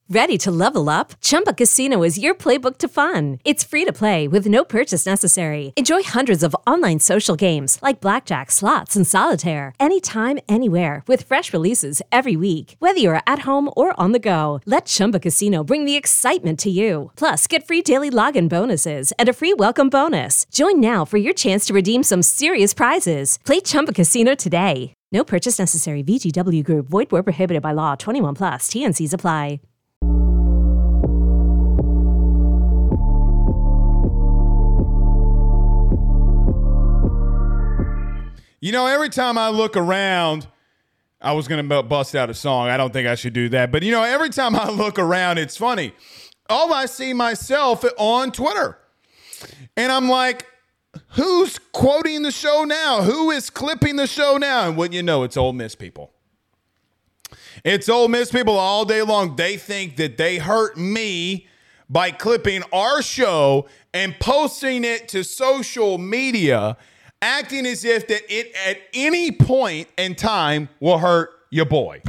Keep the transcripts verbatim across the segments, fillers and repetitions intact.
Ready to level up? Chumba Casino is your playbook to fun. It's free to play with no purchase necessary. Enjoy hundreds of online social games like blackjack, slots, and solitaire anytime, anywhere with fresh releases every week. Whether you're at home or on the go, let Chumba Casino bring the excitement to you. Plus, get free daily login bonuses and a free welcome bonus. Join now for your chance to redeem some serious prizes. Play Chumba Casino today. No purchase necessary. V G W Group. Void where prohibited by law. twenty-one plus. T N Cs apply. You know, every time I look around, I was going to bust out a song. I don't think I should do that. But, you know, every time I look around, it's funny. All I see myself on Twitter. And I'm like, who's quoting the show now? Who is clipping the show now? And wouldn't you know, it's Ole Miss people. It's Ole Miss people all day long. They think that they hurt me by clipping our show and posting it to social media, acting as if that it at any point in time will hurt your boy.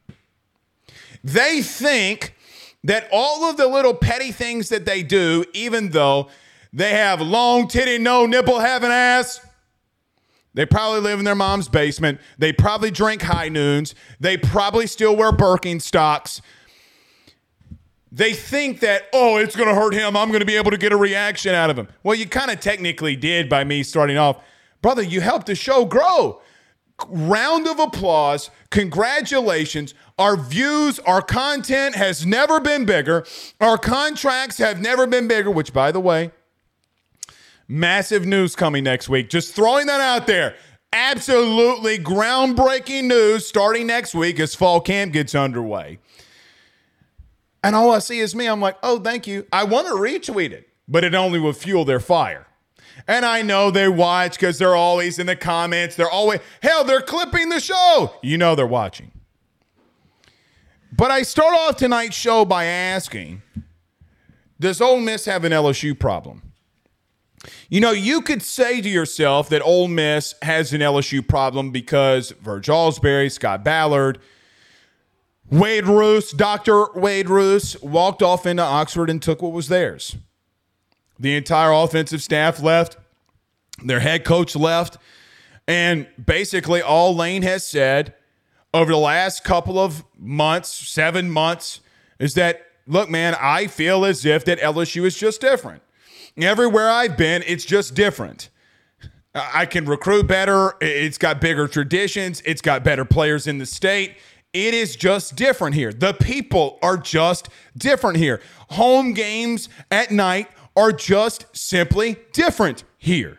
They think that all of the little petty things that they do, even though they have long titty, no nipple having ass, they probably live in their mom's basement, they probably drink High Noons, they probably still wear Birkenstocks. They think that, oh, it's going to hurt him, I'm going to be able to get a reaction out of him. Well, you kind of technically did by me starting off. Brother, you helped the show grow. Round of applause. Congratulations. Our views, our content has never been bigger. Our contracts have never been bigger, which, by the way, massive news coming next week. Just throwing that out there. Absolutely groundbreaking news starting next week as fall camp gets underway. And all I see is me. I'm like, oh, thank you. I want to retweet it, but it only will fuel their fire. And I know they watch because they're always in the comments. They're always, hell, they're clipping the show. You know they're watching. But I start off tonight's show by asking, does Ole Miss have an L S U problem? You know, you could say to yourself that Ole Miss has an L S U problem because Verge Alsbury, Scott Ballard, Wade Roos, Doctor Wade Roos walked off into Oxford and took what was theirs. The entire offensive staff left. Their head coach left. And basically all Lane has said over the last couple of months, seven months, is that, look, man, I feel as if that L S U is just different. Everywhere I've been, it's just different. I can recruit better. It's got bigger traditions. It's got better players in the state. It is just different here. The people are just different here. Home games at night are just simply different here.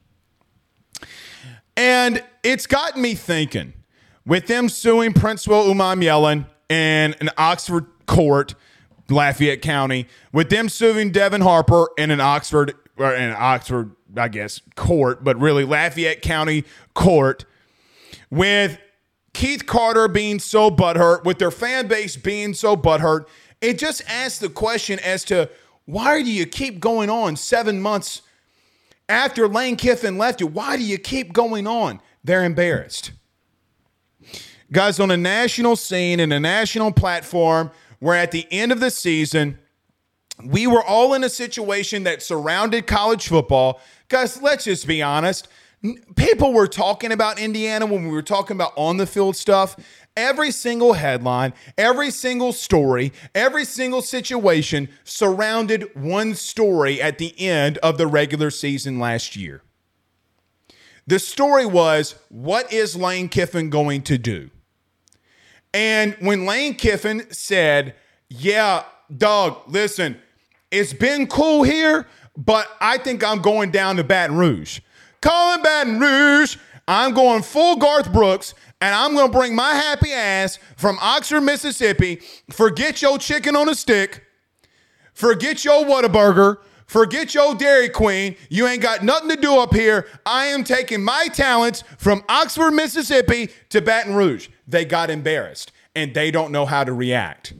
And it's gotten me thinking, with them suing Princewell Umanmielen in an Oxford court, Lafayette County, with them suing Devin Harper in an Oxford, or in an Oxford, I guess, court, but really Lafayette County court, with Keith Carter being so butthurt, with their fan base being so butthurt, it just asks the question as to, why do you keep going on seven months after Lane Kiffin left you? Why do you keep going on? They're embarrassed. Guys, on a national scene and a national platform, where at the end of the season, we were all in a situation that surrounded college football. Guys, let's just be honest. People were talking about Indiana when we were talking about on-the-field stuff. Every single headline, every single story, every single situation surrounded one story at the end of the regular season last year. The story was, what is Lane Kiffin going to do? And when Lane Kiffin said, yeah, dog, listen, it's been cool here, but I think I'm going down to Baton Rouge. Calling Baton Rouge, I'm going full Garth Brooks, and I'm going to bring my happy ass from Oxford, Mississippi. Forget your chicken on a stick. Forget your Whataburger. Forget your Dairy Queen. You ain't got nothing to do up here. I am taking my talents from Oxford, Mississippi to Baton Rouge. They got embarrassed, and they don't know how to react.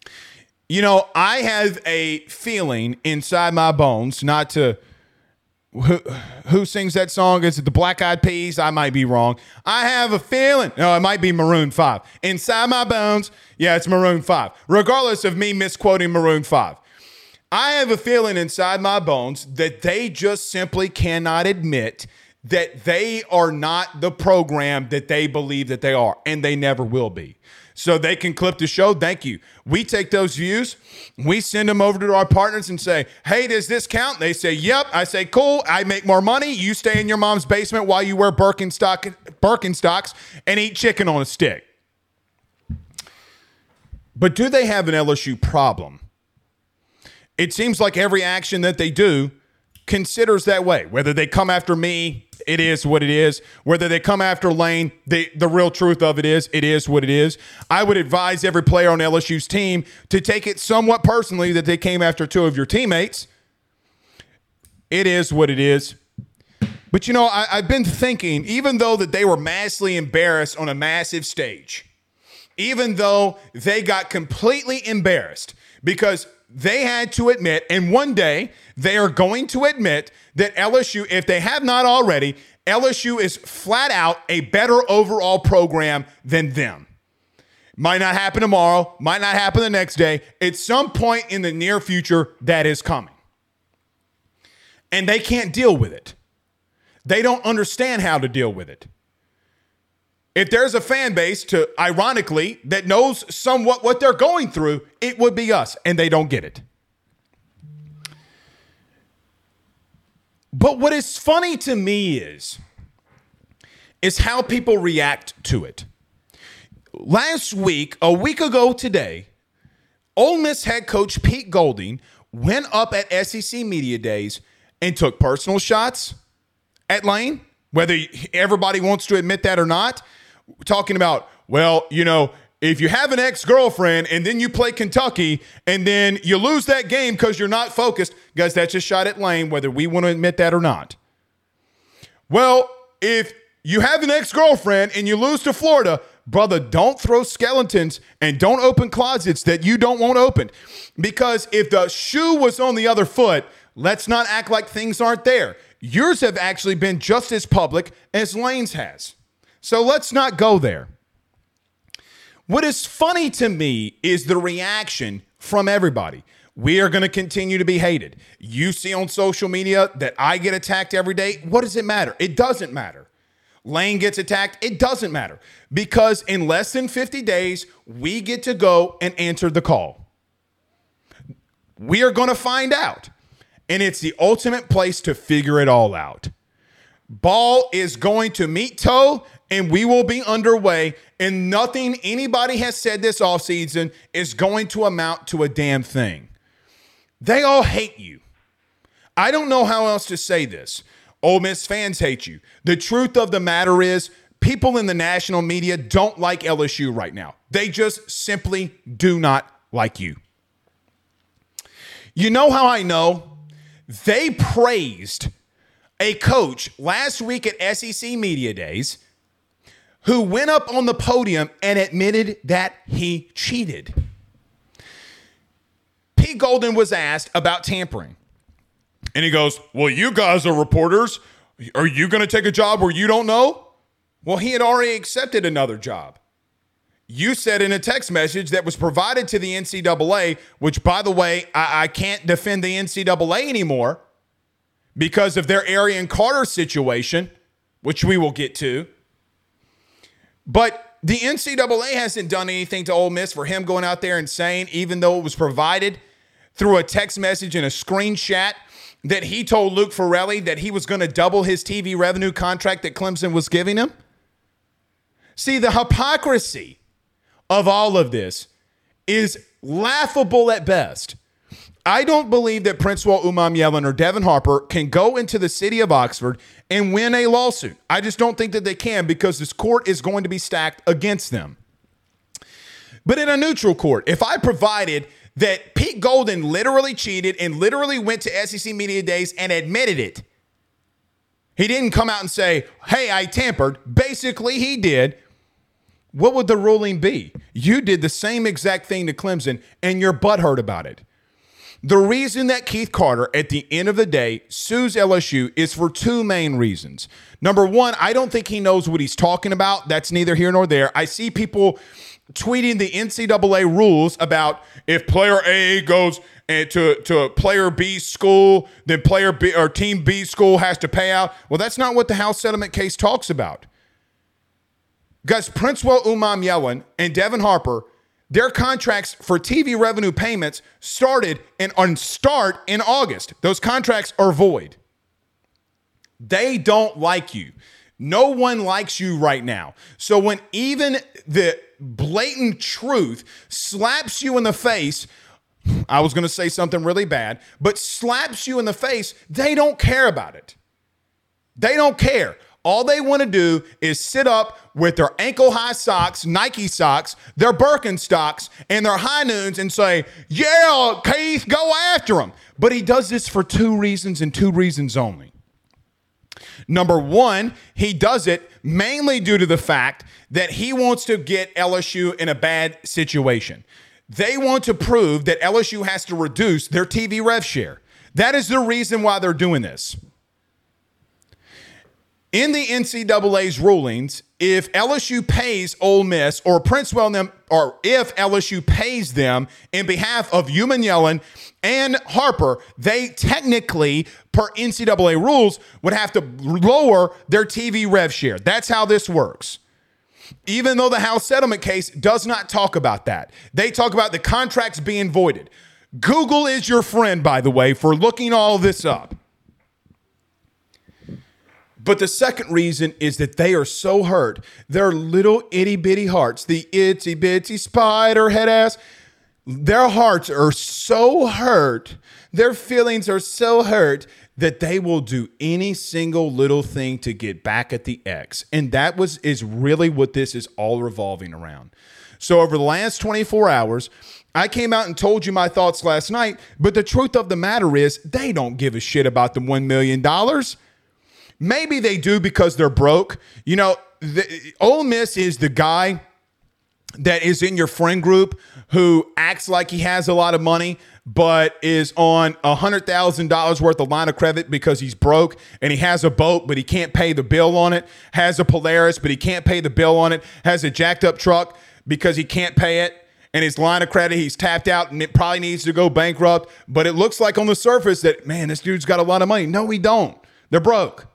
You know, I have a feeling inside my bones, not to who, who sings that song? Is it the Black Eyed Peas? I might be wrong. I have a feeling. No, it might be Maroon five. Inside my bones. Yeah, it's Maroon five. Regardless of me misquoting Maroon five. I have a feeling inside my bones that they just simply cannot admit that they are not the program that they believe that they are, and they never will be. So they can clip the show. Thank you. We take those views. We send them over to our partners and say, hey, does this count? They say, yep. I say, cool. I make more money. You stay in your mom's basement while you wear Birkenstock, Birkenstocks and eat chicken on a stick. But do they have an L S U problem? It seems like every action that they do considers that way. Whether they come after me, it is what it is. Whether they come after Lane, the, the real truth of it is, it is what it is. I would advise every player on L S U's team to take it somewhat personally that they came after two of your teammates. It is what it is. But, you know, I, I've been thinking, even though that they were massively embarrassed on a massive stage, even though they got completely embarrassed because they had to admit, and one day they are going to admit that L S U, if they have not already, L S U is flat out a better overall program than them. Might not happen tomorrow, might not happen the next day. At some point in the near future, that is coming. And they can't deal with it. They don't understand how to deal with it. If there's a fan base, to ironically, that knows somewhat what they're going through, it would be us, and they don't get it. But what is funny to me is, is how people react to it. Last week, a week ago today, Ole Miss head coach Pete Golding went up at S E C Media Days and took personal shots at Lane, whether everybody wants to admit that or not. Talking about, well, you know, if you have an ex-girlfriend and then you play Kentucky and then you lose that game because you're not focused, guys, that's a shot at Lane, whether we want to admit that or not. Well, if you have an ex-girlfriend and you lose to Florida, brother, don't throw skeletons and don't open closets that you don't want opened. Because if the shoe was on the other foot, let's not act like things aren't there. Yours have actually been just as public as Lane's has. So let's not go there. What is funny to me is the reaction from everybody. We are going to continue to be hated. You see on social media that I get attacked every day. What does it matter? It doesn't matter. Lane gets attacked. It doesn't matter. Because in less than fifty days, we get to go and answer the call. We are going to find out. And it's the ultimate place to figure it all out. Ball is going to meet toe, and we will be underway, and nothing anybody has said this offseason is going to amount to a damn thing. They all hate you. I don't know how else to say this. Ole Miss fans hate you. The truth of the matter is, people in the national media don't like L S U right now. They just simply do not like you. You know how I know? They praised a coach last week at S E C Media Days who went up on the podium and admitted that he cheated. Pete Golding was asked about tampering. And he goes, well, you guys are reporters. Are you going to take a job where you don't know? Well, he had already accepted another job. You said in a text message that was provided to the N C double A, which, by the way, I, I can't defend the N C double A anymore because of their Arian Carter situation, which we will get to. But the N C double A hasn't done anything to Ole Miss for him going out there and saying, even though it was provided through a text message and a screenshot, that he told Luke Farrelly that he was going to double his T V revenue contract that Clemson was giving him. See, the hypocrisy of all of this is laughable at best. I don't believe that Princewill Umam-Yellen or Devin Harper can go into the city of Oxford and win a lawsuit. I just don't think that they can because this court is going to be stacked against them. But in a neutral court, if I provided that Pete Golding literally cheated and literally went to S E C Media Days and admitted it, he didn't come out and say, hey, I tampered. Basically, he did. What would the ruling be? You did the same exact thing to Clemson, and you're butthurt about it. The reason that Keith Carter, at the end of the day, sues L S U is for two main reasons. Number one, I don't think he knows what he's talking about. That's neither here nor there. I see people tweeting the N C double A rules about if player A goes to, to player B school, then player B or team B school has to pay out. Well, that's not what the House settlement case talks about. Guys, Princewell Umanmielen and Devin Harper, their contracts for T V revenue payments started and on start in August. Those contracts are void. They don't like you. No one likes you right now. So when even the blatant truth slaps you in the face, I was going to say something really bad, but slaps you in the face, they don't care about it. They don't care. All they want to do is sit up with their ankle-high socks, Nike socks, their Birkenstocks, and their high noons and say, yeah, Keith, go after him. But he does this for two reasons and two reasons only. Number one, he does it mainly due to the fact that he wants to get L S U in a bad situation. They want to prove that L S U has to reduce their T V rev share. That is the reason why they're doing this. In the N C double A's rulings, if L S U pays Ole Miss or Princewell them, or if L S U pays them in behalf of Umanmielen and Harper, they technically, per N C double A rules, would have to lower their T V rev share. That's how this works. Even though the House settlement case does not talk about that. They talk about the contracts being voided. Google is your friend, by the way, for looking all this up. But the second reason is that they are so hurt. Their little itty bitty hearts, the itsy bitsy spider head ass, their hearts are so hurt. Their feelings are so hurt that they will do any single little thing to get back at the ex. And that was is really what this is all revolving around. So over the last twenty-four hours, I came out and told you my thoughts last night. But the truth of the matter is they don't give a shit about the one million dollars. Maybe they do because they're broke. You know, the, Ole Miss is the guy that is in your friend group who acts like he has a lot of money, but is on one hundred thousand dollars worth of line of credit because he's broke, and he has a boat, but he can't pay the bill on it, has a Polaris, but he can't pay the bill on it, has a jacked up truck because he can't pay it, and his line of credit, he's tapped out, and it probably needs to go bankrupt, but it looks like on the surface that, man, this dude's got a lot of money. No, we don't. They're broke.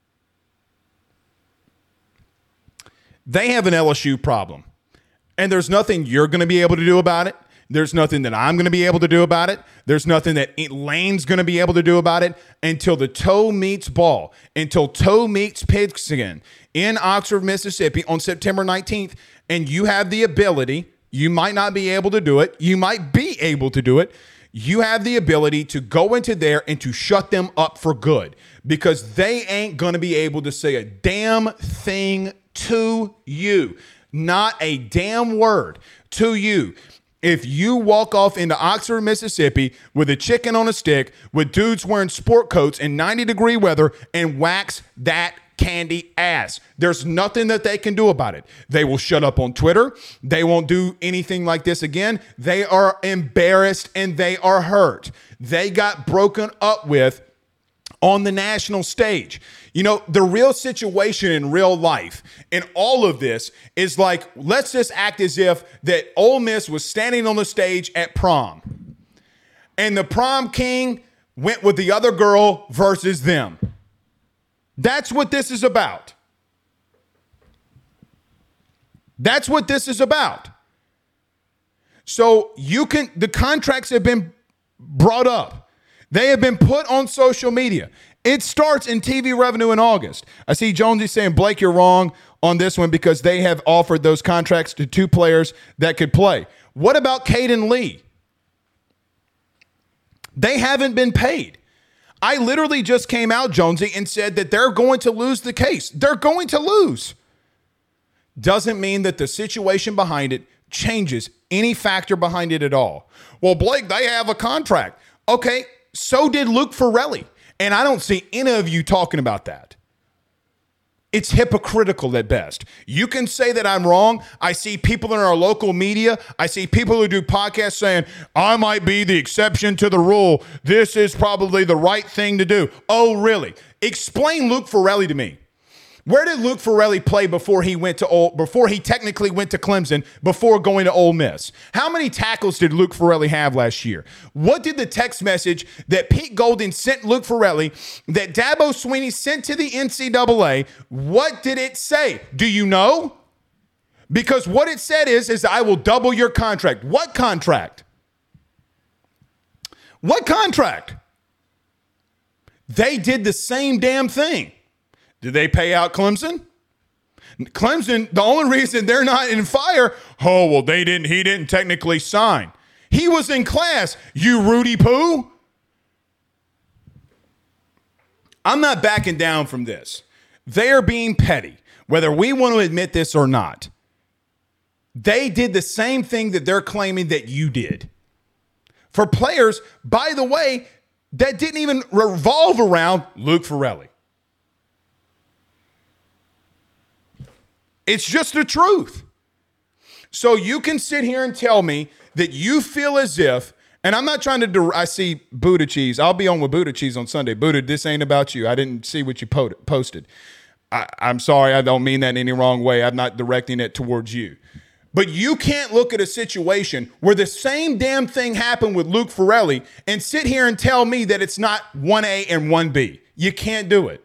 They have an L S U problem, and there's nothing you're going to be able to do about it. There's nothing that I'm going to be able to do about it. There's nothing that Lane's going to be able to do about it until the toe meets ball, until toe meets pigskin in Oxford, Mississippi on September nineteenth, and you have the ability, you might not be able to do it, you might be able to do it, you have the ability to go into there and to shut them up for good, because they ain't going to be able to say a damn thing to you. Not a damn word to you. If you walk off into Oxford, Mississippi with a chicken on a stick, with dudes wearing sport coats in ninety degree weather, and wax that candy ass, there's nothing that they can do about it. They will shut up on Twitter. They won't do anything like this again. They are embarrassed and they are hurt. They got broken up with on the national stage. You know, the real situation in real life in all of this is like, let's just act as if that Ole Miss was standing on the stage at prom, and the prom king went with the other girl versus them. That's what this is about. That's what this is about. So you can, the contracts have been brought up. They have been put on social media. It starts in T V revenue in August. I see Jonesy saying, Blake, you're wrong on this one because they have offered those contracts to two players that could play. What about Caden Lee? They haven't been paid. I literally just came out, Jonesy, and said that they're going to lose the case. They're going to lose. Doesn't mean that the situation behind it changes any factor behind it at all. Well, Blake, they have a contract. Okay, so did Luke Farrelly. And I don't see any of you talking about that. It's hypocritical at best. You can say that I'm wrong. I see people in our local media. I see people who do podcasts saying, I might be the exception to the rule. This is probably the right thing to do. Oh, really? Explain Luke Farrelly to me. Where did Luke Farrelly play before he went to Ole, before he technically went to Clemson, before going to Ole Miss? How many tackles did Luke Farrelly have last year? What did the text message that Pete Golding sent Luke Farrelly, that Dabo Swinney sent to the N C double A, what did it say? Do you know? Because what it said is, is I will double your contract. What contract? What contract? They did the same damn thing. Did they pay out Clemson? Clemson, the only reason they're not in fire, oh, well, they didn't, he didn't technically sign. He was in class, you Rudy Poo. I'm not backing down from this. They are being petty, whether we want to admit this or not. They did the same thing that they're claiming that you did. For players, by the way, that didn't even revolve around Luke Farrelly. It's just the truth. So you can sit here and tell me that you feel as if, and I'm not trying to, I see Buddha Cheese. I'll be on with Buddha Cheese on Sunday. Buddha, this ain't about you. I didn't see what you po- posted. I, I'm sorry. I don't mean that in any wrong way. I'm not directing it towards you. But you can't look at a situation where the same damn thing happened with Luke Farrelly and sit here and tell me that it's not one A and one B. You can't do it.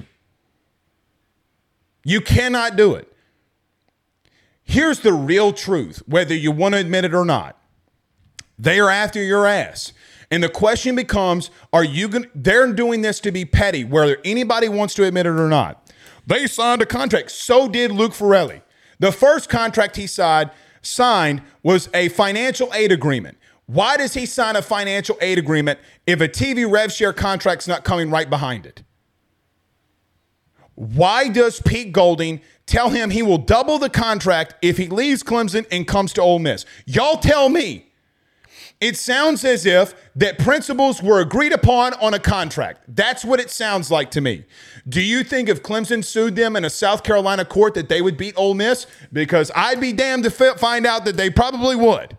You cannot do it. Here's the real truth, whether you want to admit it or not. They are after your ass. And the question becomes, are you going to, they're doing this to be petty, whether anybody wants to admit it or not. They signed a contract. So did Luke Farrelly. The first contract he signed, signed was a financial aid agreement. Why does he sign a financial aid agreement if a T V rev share contract's not coming right behind it? Why does Pete Golding tell him he will double the contract if he leaves Clemson and comes to Ole Miss? Y'all tell me. It sounds as if that principles were agreed upon on a contract. That's what it sounds like to me. Do you think if Clemson sued them in a South Carolina court that they would beat Ole Miss? Because I'd be damned to find out that they probably would.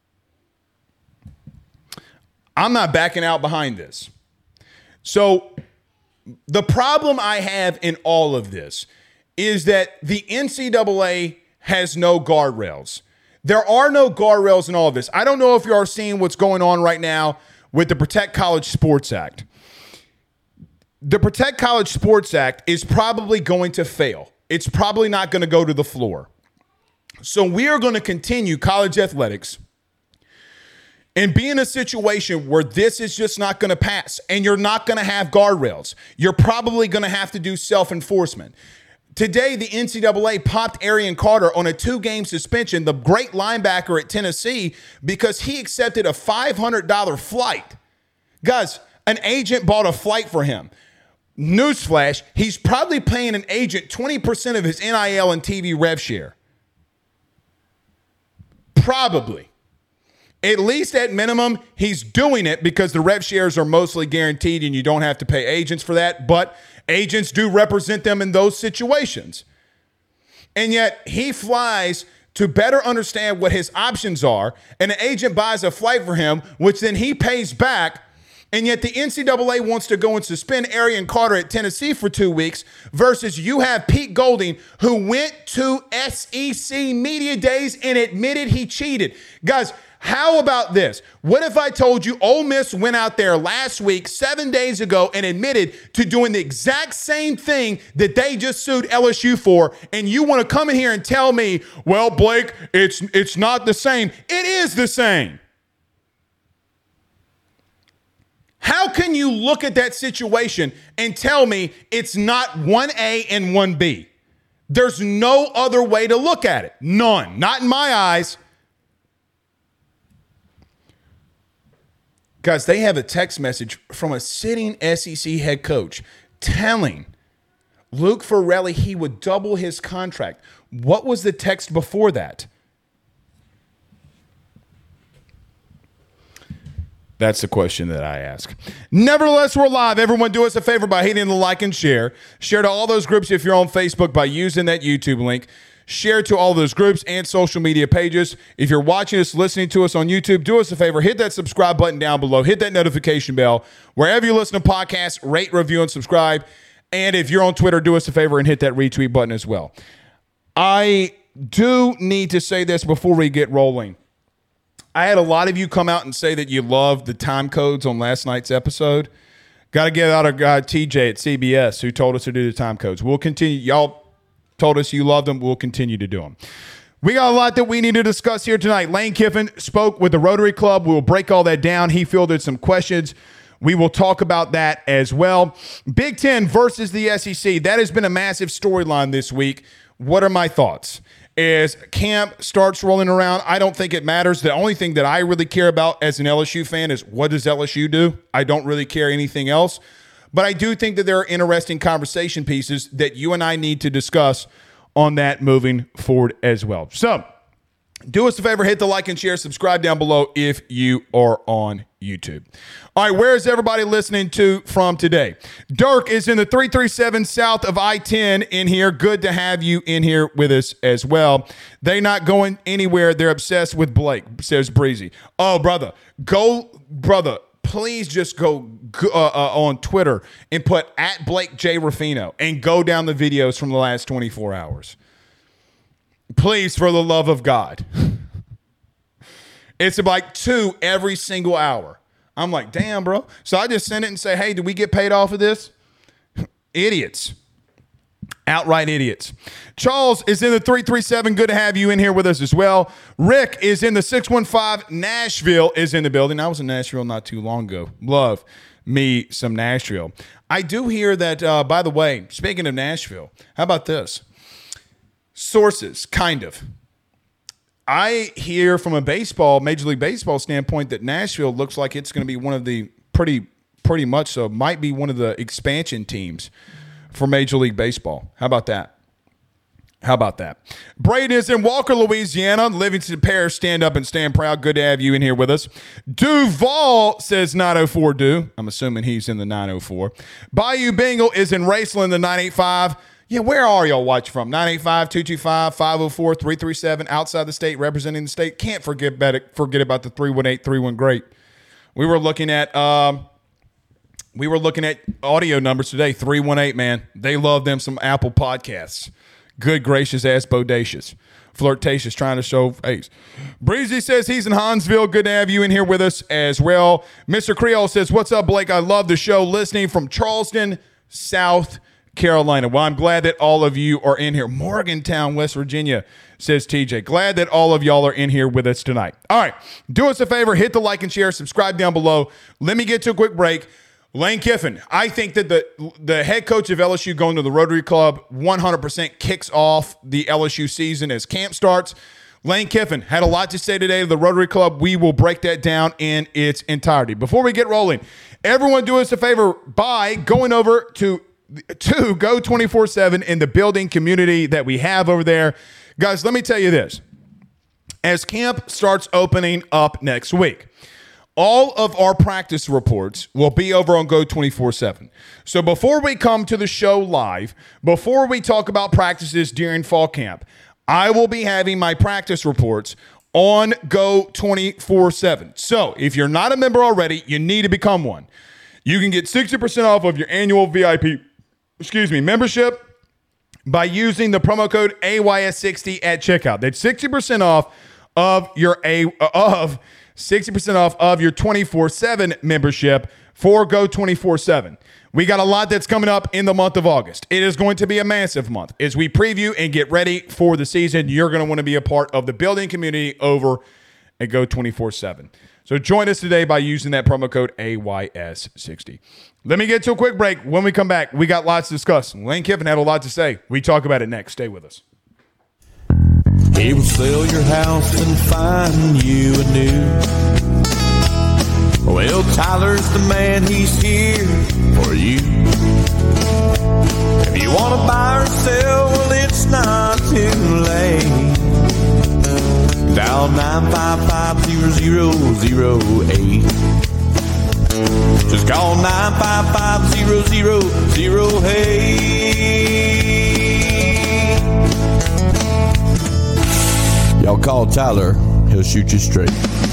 I'm not backing out behind this. So the problem I have in all of this is that the N C double A has no guardrails. There are no guardrails in all of this. I don't know if you are seeing what's going on right now with the Protect College Sports Act. The Protect College Sports Act is probably going to fail. It's probably not going to go to the floor. So we are going to continue college athletics and be in a situation where this is just not going to pass, and you're not going to have guardrails. You're probably going to have to do self-enforcement. Today, the N C double A popped Arian Carter on a two-game suspension, the great linebacker at Tennessee, because he accepted a five hundred dollars flight. Guys, an agent bought a flight for him. Newsflash, he's probably paying an agent twenty percent of his N I L and T V rev share. Probably. At least at minimum, he's doing it because the rev shares are mostly guaranteed and you don't have to pay agents for that. But agents do represent them in those situations. And yet he flies to better understand what his options are. And an agent buys a flight for him, which then he pays back. And yet the N C double A wants to go and suspend Arian Carter at Tennessee for two weeks versus you have Pete Golding, who went to S E C Media Days and admitted he cheated. Guys, how about this? What if I told you Ole Miss went out there last week, seven days ago, and admitted to doing the exact same thing that they just sued L S U for, and you want to come in here and tell me, well, Blake, it's it's not the same. It is the same. How can you look at that situation and tell me it's not one A and one B? There's no other way to look at it. None. Not in my eyes. Guys, they have a text message from a sitting S E C head coach telling Luke Farrelly he would double his contract. What was the text before that? That's the question that I ask. Nevertheless, we're live. Everyone do us a favor by hitting the like and share. Share to all those groups if you're on Facebook by using that YouTube link. Share to all those groups and social media pages. If you're watching us, listening to us on YouTube, do us a favor. Hit that subscribe button down below. Hit that notification bell. Wherever you listen to podcasts, rate, review, and subscribe. And if you're on Twitter, do us a favor and hit that retweet button as well. I do need to say this before we get rolling. I had a lot of you come out and say that you loved the time codes on last night's episode. Got to get out our guy T J at C B S who told us to do the time codes. We'll continue. Y'all told us you loved them. We'll continue to do them. We got a lot that we need to discuss here tonight. Lane Kiffin spoke with the Rotary Club. We'll break all that down. He fielded some questions. We will talk about that as well. Big Ten versus the S E C. That has been a massive storyline this week. What are my thoughts? As camp starts rolling around, I don't think it matters. The only thing that I really care about as an L S U fan is what does L S U do? I don't really care anything else. But I do think that there are interesting conversation pieces that you and I need to discuss on that moving forward as well. So do us a favor, hit the like and share, subscribe down below if you are on YouTube. All right, where is everybody listening to from today? Dirk is in the three three seven south of I ten in here. Good to have you in here with us as well. They're not going anywhere. They're obsessed with Blake, says Breezy. Oh, brother, go, brother, please just go uh, uh, on Twitter and put at Blake J. Ruffino and go down the videos from the last twenty-four hours. Please, for the love of God. It's like two every single hour. I'm like, damn, bro. So I just send it and say, hey, did we get paid off of this? Idiots. Outright idiots. Charles is in the three three seven. Good to have you in here with us as well. Rick is in the six one five. Nashville is in the building. I was in Nashville not too long ago. Love me some Nashville. I do hear that, uh, by the way, speaking of Nashville, how about this? Sources, kind of. I hear from a baseball, Major League Baseball standpoint that Nashville looks like it's going to be one of the pretty, pretty much so, might be one of the expansion teams for Major League Baseball. How about that? How about that? Braden is in Walker, Louisiana. Livingston Parish, stand up and stand proud. Good to have you in here with us. Duval says nine oh four do. I'm assuming he's in the nine oh four. Bayou Bengal is in Raceland, the nine eighty-five. Yeah, where are y'all watching from? nine eight five, two two five, five oh four, three three seven, outside the state, representing the state. Can't forget about it, forget about the three one eight, three one great. We were looking at um, we were looking at audio numbers today. three one eight, man. They love them some Apple Podcasts. Good gracious ass bodacious. Flirtatious, trying to show face. Breezy says he's in Hansville. Good to have you in here with us as well. Mister Creole says, what's up, Blake? I love the show. Listening from Charleston, South Carolina. Well, I'm glad that all of you are in here. Morgantown, West Virginia, says T J. Glad that all of y'all are in here with us tonight. All right, do us a favor, hit the like and share, subscribe down below. Let me get to a quick break. Lane Kiffin, I think that the the head coach of L S U going to the Rotary Club one hundred percent kicks off the L S U season as camp starts. Lane Kiffin had a lot to say today to the Rotary Club. We will break that down in its entirety. Before we get rolling, everyone do us a favor by going over to to Go twenty-four seven in the building community that we have over there. Guys, let me tell you this. As camp starts opening up next week, all of our practice reports will be over on Go twenty-four seven. So before we come to the show live, before we talk about practices during fall camp, I will be having my practice reports on Go twenty-four seven. So if you're not a member already, you need to become one. You can get sixty percent off of your annual V I P excuse me, membership by using the promo code A Y S sixty at checkout. That's sixty percent off of your a of sixty percent off of your twenty-four seven membership for Go twenty-four seven. We got a lot that's coming up in the month of August. It is going to be a massive month. As we preview and get ready for the season, you're going to want to be a part of the building community over at Go twenty-four seven. So join us today by using that promo code A Y S sixty. Let me get to a quick break. When we come back, we got lots to discuss. Lane Kiffin had a lot to say. We talk about it next. Stay with us. He will sell your house and find you a new. Well, Tyler's the man. He's here for you. If you want to buy or sell, well, it's not too late. Dial nine five five, zero zero zero eight. Just call nine five five, zero zero zero, hey. Y'all call Tyler. He'll shoot you straight.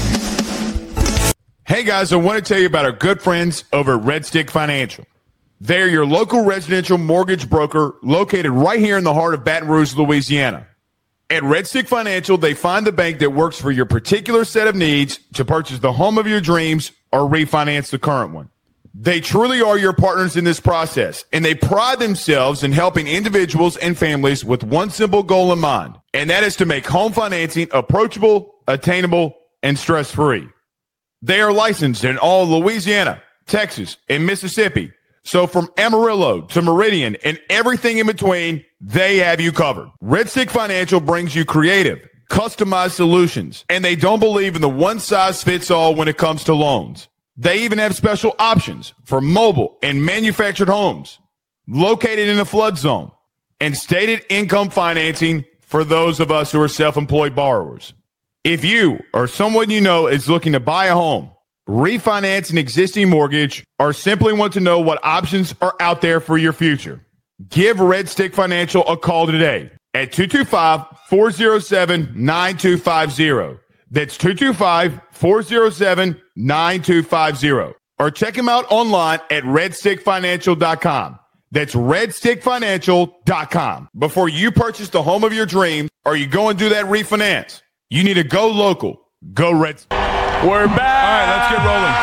Hey guys, I want to tell you about our good friends over at Red Stick Financial. They're your local residential mortgage broker located right here in the heart of Baton Rouge, Louisiana. At Red Stick Financial, they find the bank that works for your particular set of needs to purchase the home of your dreams or refinance the current one. They truly are your partners in this process, and they pride themselves in helping individuals and families with one simple goal in mind, and that is to make home financing approachable, attainable, and stress-free. They are licensed in all Louisiana, Texas, and Mississippi. So from Amarillo to Meridian and everything in between, they have you covered. Red Stick Financial brings you creative, customized solutions, and they don't believe in the one-size-fits-all when it comes to loans. They even have special options for mobile and manufactured homes located in a flood zone and stated income financing for those of us who are self-employed borrowers. If you or someone you know is looking to buy a home, refinance an existing mortgage, or simply want to know what options are out there for your future, give Red Stick Financial a call today at two two five, four oh seven, nine two five zero. That's two two five, four oh seven, nine two five zero. Or check them out online at red stick financial dot com. That's red stick financial dot com. Before you purchase the home of your dreams or you go and do that refinance, you need to go local. Go Red Stick. We're back. All right, let's get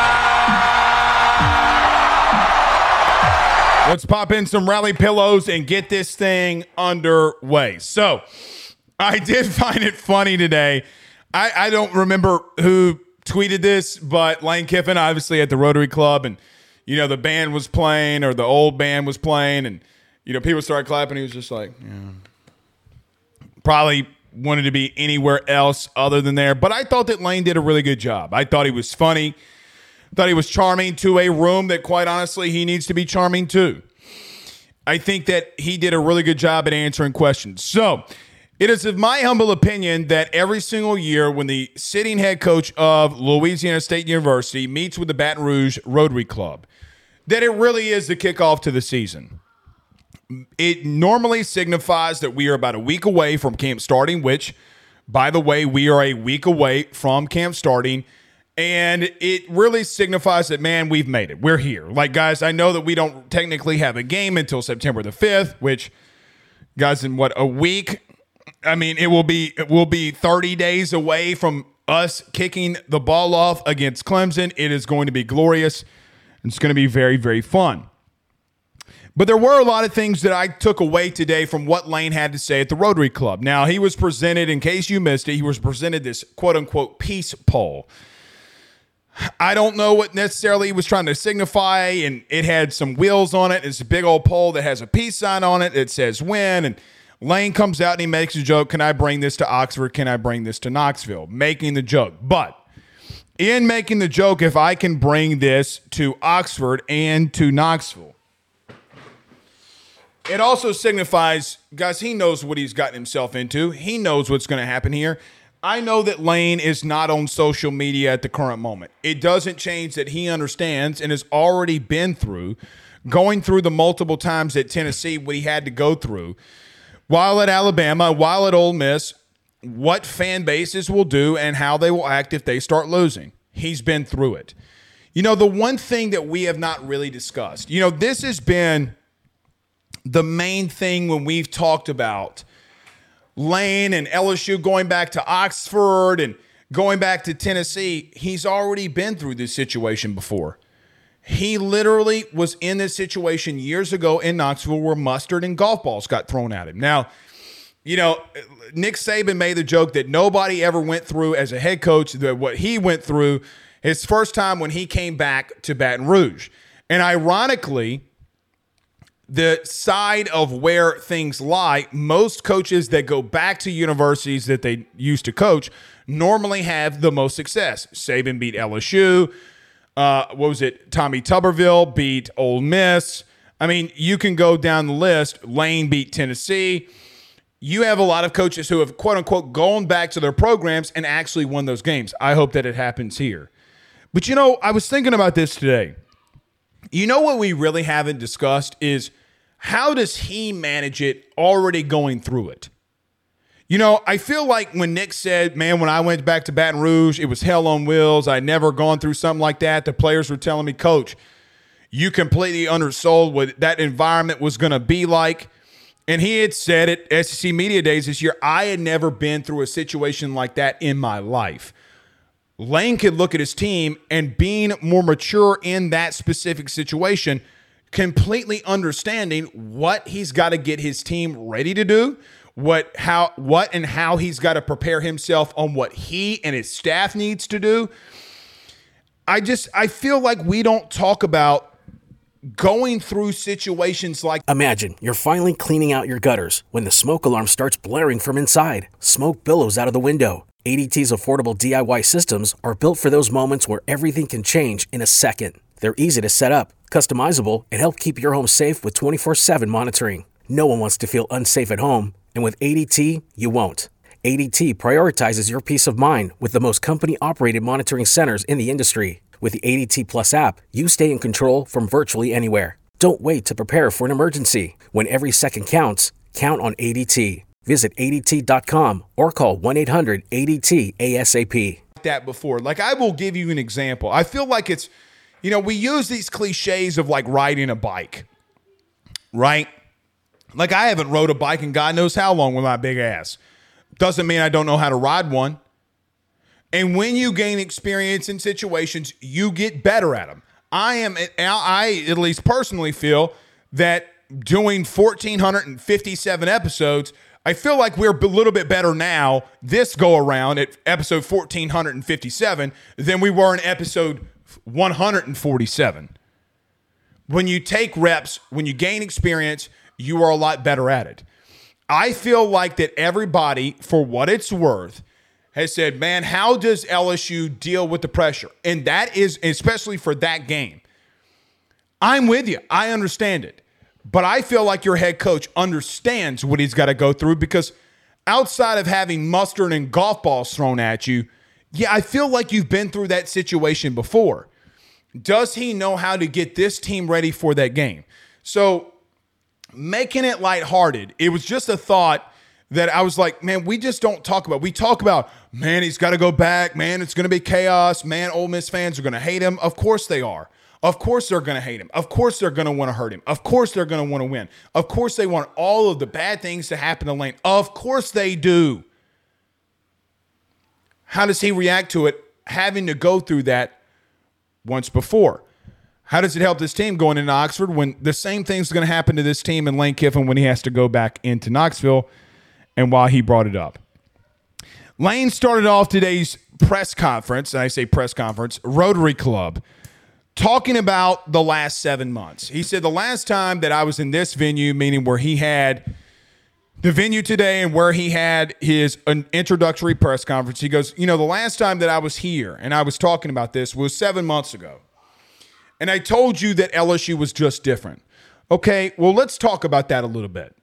rolling. Let's pop in some rally pillows and get this thing underway. So, I did find it funny today. I, I don't remember who tweeted this, but Lane Kiffin, obviously at the Rotary Club, and, you know, the band was playing, or the old band was playing, and, you know, people started clapping. He was just like, yeah. Probably wanted to be anywhere else other than there. But I thought that Lane did a really good job. I thought he was funny. Thought he was charming to a room that, quite honestly, he needs to be charming to. I think that he did a really good job at answering questions. So, it is of my humble opinion that every single year when the sitting head coach of Louisiana State University meets with the Baton Rouge Rotary Club, that it really is the kickoff to the season. It normally signifies that we are about a week away from camp starting, which, by the way, we are a week away from camp starting. And it really signifies that, man, we've made it. We're here. Like, guys, I know that we don't technically have a game until September the fifth, which, guys, in what, a week? I mean, it will be it will be thirty days away from us kicking the ball off against Clemson. It is going to be glorious. It's going to be very, very fun. But there were a lot of things that I took away today from what Lane had to say at the Rotary Club. Now, he was presented, in case you missed it, he was presented this quote-unquote peace poll. I don't know what necessarily he was trying to signify, and it had some wheels on it. It's a big old pole that has a peace sign on it. It says win, and Lane comes out and he makes a joke. Can I bring this to Oxford? Can I bring this to Knoxville? Making the joke. But in making the joke, if I can bring this to Oxford and to Knoxville, it also signifies, guys, he knows what he's gotten himself into. He knows what's going to happen here. I know that Lane is not on social media at the current moment. It doesn't change that he understands and has already been through, going through the multiple times at Tennessee, what he had to go through, while at Alabama, while at Ole Miss, what fan bases will do and how they will act if they start losing. He's been through it. You know, the one thing that we have not really discussed, you know, this has been the main thing when we've talked about Lane and L S U going back to Oxford and going back to Tennessee. He's already been through this situation before. He literally was in this situation years ago in Knoxville where mustard and golf balls got thrown at him. Now, you know, Nick Saban made the joke that nobody ever went through as a head coach that what he went through his first time when he came back to Baton Rouge. And ironically, the side of where things lie, most coaches that go back to universities that they used to coach normally have the most success. Saban beat L S U. Uh, what was it? Tommy Tuberville beat Ole Miss. I mean, you can go down the list. Lane beat Tennessee. You have a lot of coaches who have, quote unquote, gone back to their programs and actually won those games. I hope that it happens here. But, you know, I was thinking about this today. You know what we really haven't discussed is how does he manage it already going through it? You know, I feel like when Nick said, man, when I went back to Baton Rouge, it was hell on wheels. I'd never gone through something like that. The players were telling me, Coach, you completely undersold what that environment was going to be like. And he had said at S E C Media Days this year, I had never been through a situation like that in my life. Lane could look at his team and being more mature in that specific situation, completely understanding what he's got to get his team ready to do, what how what and how he's got to prepare himself on what he and his staff needs to do. I just I feel like we don't talk about going through situations like Imagine you're finally cleaning out your gutters when the smoke alarm starts blaring from inside. Smoke billows out of the window. A D T's affordable D I Y systems are built for those moments where everything can change in a second. They're easy to set up, customizable, and help keep your home safe with twenty-four seven monitoring. No one wants to feel unsafe at home, and with A D T, you won't. A D T prioritizes your peace of mind with the most company-operated monitoring centers in the industry. With the A D T Plus app, you stay in control from virtually anywhere. Don't wait to prepare for an emergency. When every second counts, count on A D T. Visit A D T dot com or call one eight hundred A D T A S A P. That before. Like, I will give you an example. I feel like it's, you know, we use these cliches of like riding a bike, right? Like, I haven't rode a bike in God knows how long with my big ass. Doesn't mean I don't know how to ride one. And when you gain experience in situations, you get better at them. I am, I at least personally feel that doing one thousand four hundred fifty-seven episodes, I feel like we're a little bit better now this go around at episode one thousand four hundred fifty-seven than we were in episode one hundred forty-seven. When you take reps, when you gain experience, you are a lot better at it. I feel like that everybody, for what it's worth, has said, man, how does L S U deal with the pressure? And that is, especially for that game. I'm with you. I understand it. But I feel like your head coach understands what he's got to go through, because outside of having mustard and golf balls thrown at you, yeah, I feel like you've been through that situation before. Does he know how to get this team ready for that game? So making it lighthearted, it was just a thought that I was like, man, we just don't talk about. We talk about, man, he's got to go back. Man, it's going to be chaos. Man, Ole Miss fans are going to hate him. Of course they are. Of course they're going to hate him. Of course they're going to want to hurt him. Of course they're going to want to win. Of course they want all of the bad things to happen to Lane. Of course they do. How does he react to it, having to go through that once before? How does it help this team going into Oxford when the same thing's going to happen to this team and Lane Kiffin when he has to go back into Knoxville, and why he brought it up? Lane started off today's press conference, and I say press conference, Rotary Club, talking about the last seven months. He said the last time that I was in this venue, meaning where he had the venue today and where he had his an introductory press conference, he goes, you know, the last time that I was here and I was talking about this was seven months ago. And I told you that L S U was just different. Okay, well, let's talk about that a little bit.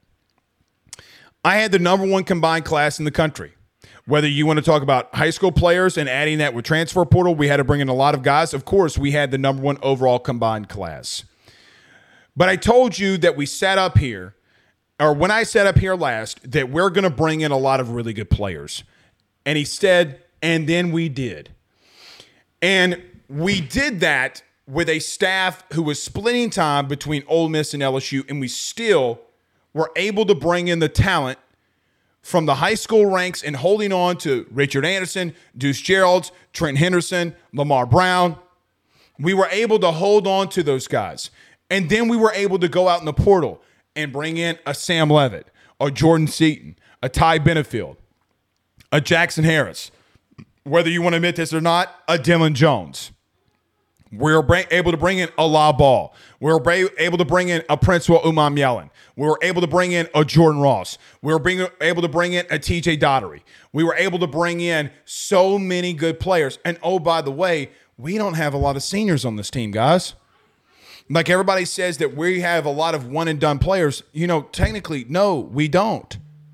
I had the number one combined class in the country. Whether you want to talk about high school players and adding that with transfer portal, we had to bring in a lot of guys. Of course, we had the number one overall combined class. But I told you that we sat up here, or when I sat up here last, that we're going to bring in a lot of really good players. And he said, and then we did. And we did that with a staff who was splitting time between Ole Miss and L S U, and we still were able to bring in the talent from the high school ranks and holding on to Richard Anderson, Deuce Geralds, Trent Henderson, Lamar Brown. We were able to hold on to those guys. And then we were able to go out in the portal and bring in a Sam Levitt, a Jordan Seaton, a Ty Benefield, a Jackson Harris. Whether you want to admit this or not, a Dylan Jones. We were able to bring in a La Ball. We were able to bring in a Princewell Umam Yellen. We were able to bring in a Jordan Ross. We were being able to bring in a T J Dottery. We were able to bring in so many good players. And oh, by the way, we don't have a lot of seniors on this team, guys. Like everybody says that we have a lot of one and done players. You know, technically, no, we don't.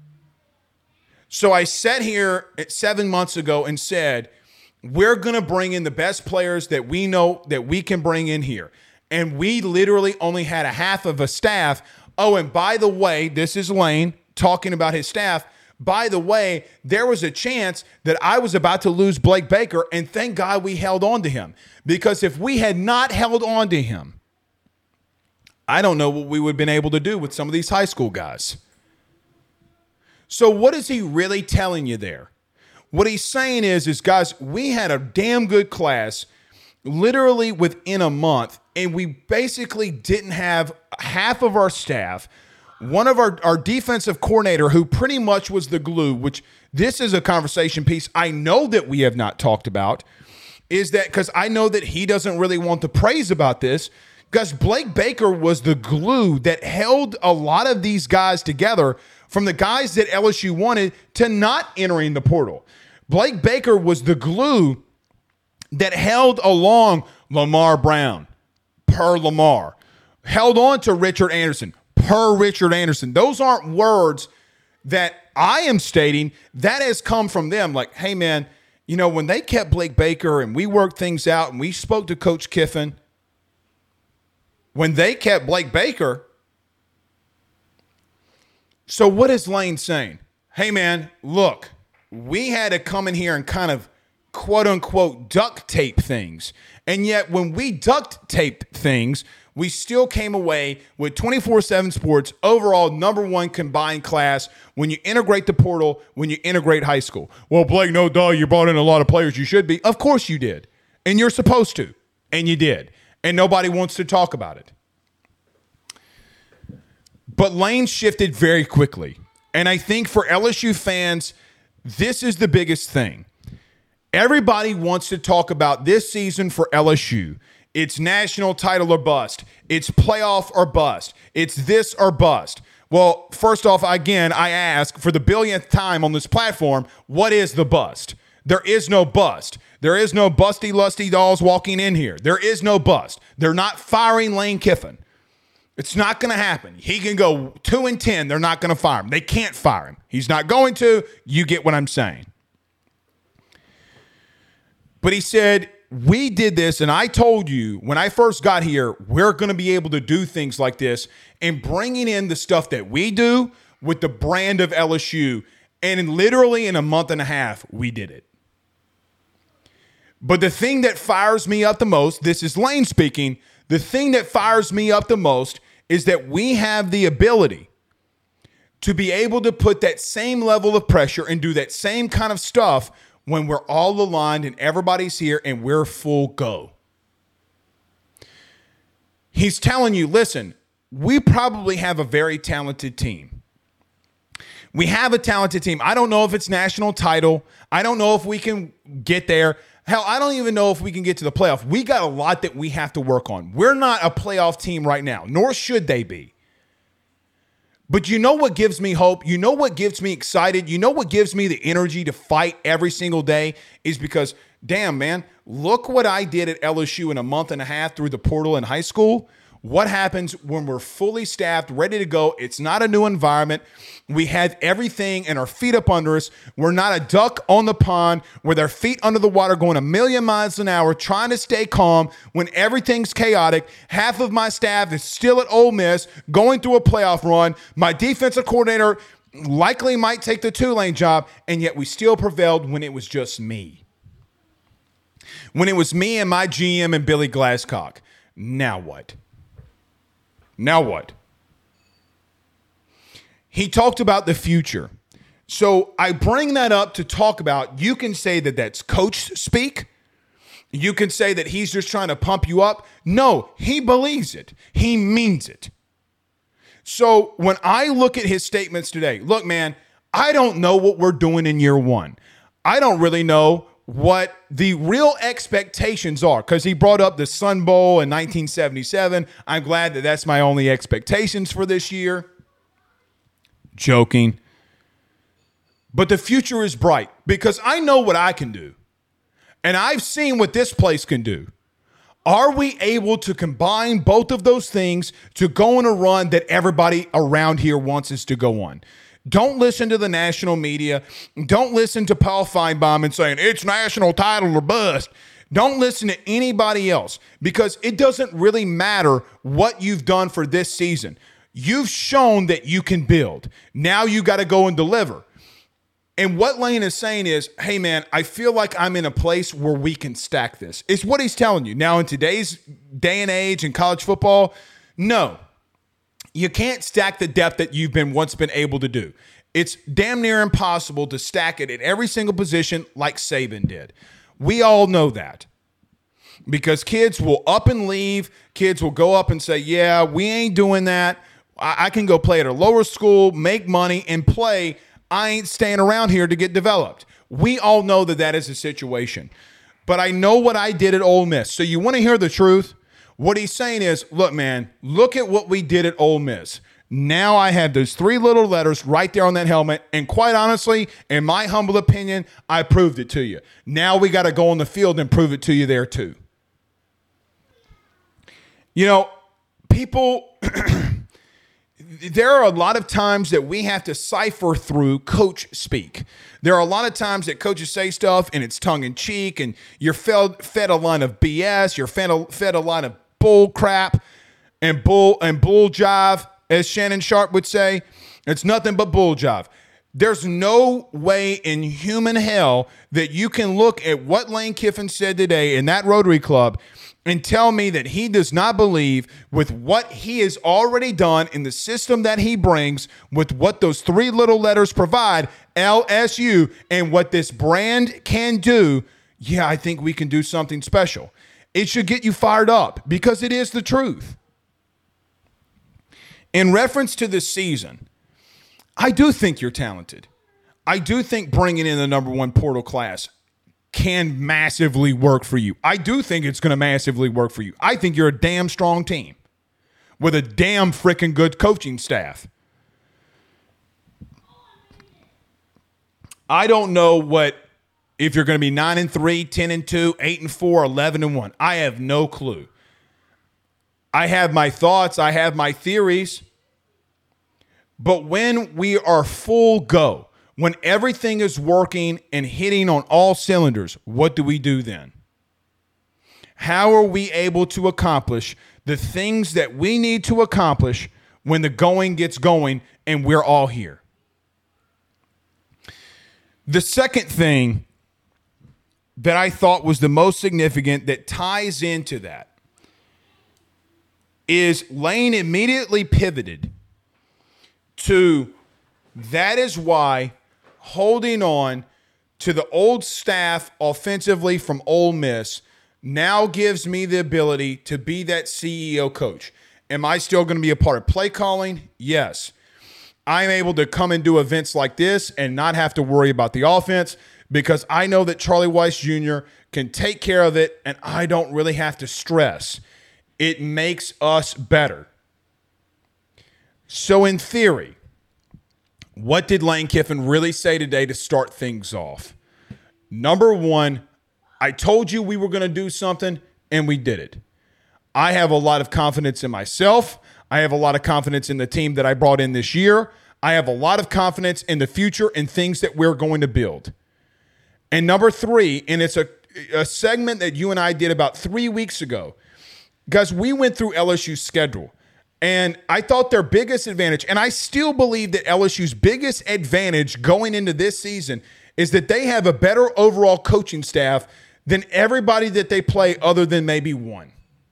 So I sat here seven months ago and said, we're going to bring in the best players that we know that we can bring in here. and we literally only had a half of a staff. Oh, and by the way, this is Lane talking about his staff. By the way, there was a chance that I was about to lose Blake Baker, and thank God we held on to him. Because if we had not held on to him, I don't know what we would have been able to do with some of these high school guys. So what is he really telling you there? What he's saying is, is guys, we had a damn good class literally within a month, and we basically didn't have half of our staff. One of our, our defensive coordinator, who pretty much was the glue, which this is a conversation piece I know that we have not talked about, is that because I know that he doesn't really want the praise about this, because Blake Baker was the glue that held a lot of these guys together, from the guys that L S U wanted to not entering the portal. Blake Baker was the glue that held along Lamar Brown, per Lamar, held on to Richard Anderson, per Richard Anderson. Those aren't words that I am stating. That has come from them. Like, hey, man, you know, when they kept Blake Baker and we worked things out and we spoke to Coach Kiffin, when they kept Blake Baker. So what is Lane saying? Hey, man, look, we had to come in here and kind of quote unquote duct tape things. And yet when we duct taped things, we still came away with twenty-four seven Sports overall number one combined class when you integrate the portal, when you integrate high school. Well, Blake, no duh, you brought in a lot of players. You should be. Of course you did. And you're supposed to. And you did. And nobody wants to talk about it. But Lane shifted very quickly. And I think for L S U fans, this is the biggest thing. Everybody wants to talk about this season for L S U. It's national title or bust. It's playoff or bust. It's this or bust. Well, first off, again, I ask for the billionth time on this platform, what is the bust? There is no bust. There is no busty, lusty dolls walking in here. There is no bust. They're not firing Lane Kiffin. It's not going to happen. He can go two and ten. They're not going to fire him. They can't fire him. He's not going to. You get what I'm saying. But he said, we did this, and I told you when I first got here, we're going to be able to do things like this, and bringing in the stuff that we do with the brand of L S U, and in literally in a month and a half, we did it. But the thing that fires me up the most, this is Lane speaking, the thing that fires me up the most is that we have the ability to be able to put that same level of pressure and do that same kind of stuff when we're all aligned and everybody's here and we're full go. He's telling you, listen, we probably have a very talented team. We have a talented team. I don't know if it's national title. I don't know if we can get there. Hell, I don't even know if we can get to the playoff. We got a lot that we have to work on. We're not a playoff team right now, nor should they be. But you know what gives me hope? You know what gets me excited? You know what gives me the energy to fight every single day is because, damn, man, look what I did at L S U in a month and a half through the portal in high school. What happens when we're fully staffed, ready to go? It's not a new environment. We have everything and our feet up under us. We're not a duck on the pond with our feet under the water going a million miles an hour trying to stay calm when everything's chaotic. Half of my staff is still at Ole Miss going through a playoff run. My defensive coordinator likely might take the Tulane job, and yet we still prevailed when it was just me. When it was me and my G M and Billy Glasscock. Now what? Now what? He talked about the future. So I bring that up to talk about, you can say that that's coach speak. You can say that he's just trying to pump you up. No, he believes it. He means it. So when I look at his statements today, look, man, I don't know what we're doing in year one. I don't really know what the real expectations are, because he brought up the Sun Bowl in nineteen seventy-seven. I'm glad that that's my only expectations for this year. Joking. But the future is bright because I know what I can do. And I've seen what this place can do. Are we able to combine both of those things to go on a run that everybody around here wants us to go on? Don't listen to the national media. Don't listen to Paul Feinbaum and saying it's national title or bust. Don't listen to anybody else because it doesn't really matter what you've done for this season. You've shown that you can build. Now you got to go and deliver. And what Lane is saying is, hey, man, I feel like I'm in a place where we can stack this. It's what he's telling you. Now, in today's day and age in college football, no, you can't stack the depth that you've been once been able to do. It's damn near impossible to stack it at every single position like Saban did. We all know that because kids will up and leave. Kids will go up and say, yeah, we ain't doing that. I, I can go play at a lower school, make money, and play. I ain't staying around here to get developed. We all know that that is a situation. But I know what I did at Ole Miss. So you want to hear the truth? What he's saying is, look, man, look at what we did at Ole Miss. Now I have those three little letters right there on that helmet. And quite honestly, in my humble opinion, I proved it to you. Now we got to go on the field and prove it to you there too. You know, people... There are a lot of times that we have to cipher through coach speak. There are a lot of times that coaches say stuff and it's tongue in cheek and you're fed, fed a line of B S. You're fed a, fed a line of bull crap and bull and bull jive, as Shannon Sharp would say. It's nothing but bull jive. There's no way in human hell that you can look at what Lane Kiffin said today in that Rotary Club and tell me that he does not believe with what he has already done in the system that he brings, with what those three little letters provide, L S U, and what this brand can do. Yeah, I think we can do something special. It should get you fired up because it is the truth. In reference to this season, I do think you're talented. I do think bringing in the number one portal class can massively work for you. I do think it's going to massively work for you. I think you're a damn strong team with a damn freaking good coaching staff. I don't know what if you're going to be nine and three, ten and two, eight and four, eleven and one. I have no clue. I have my thoughts, I have my theories. But when we are full go, when everything is working and hitting on all cylinders, what do we do then? How are we able to accomplish the things that we need to accomplish when the going gets going and we're all here? The second thing that I thought was the most significant that ties into that is Lane immediately pivoted to that is why holding on to the old staff offensively from Ole Miss now gives me the ability to be that C E O coach. Am I still going to be a part of play calling? Yes. I'm able to come and do events like this and not have to worry about the offense because I know that Charlie Weiss Junior can take care of it and I don't really have to stress. It makes us better. So in theory, what did Lane Kiffin really say today to start things off? Number one, I told you we were going to do something, and we did it. I have a lot of confidence in myself. I have a lot of confidence in the team that I brought in this year. I have a lot of confidence in the future and things that we're going to build. And number three, and it's a, a segment that you and I did about three weeks ago, guys, we went through L S U's schedule. And I thought their biggest advantage, and I still believe that L S U's biggest advantage going into this season is that they have a better overall coaching staff than everybody that they play other than maybe one.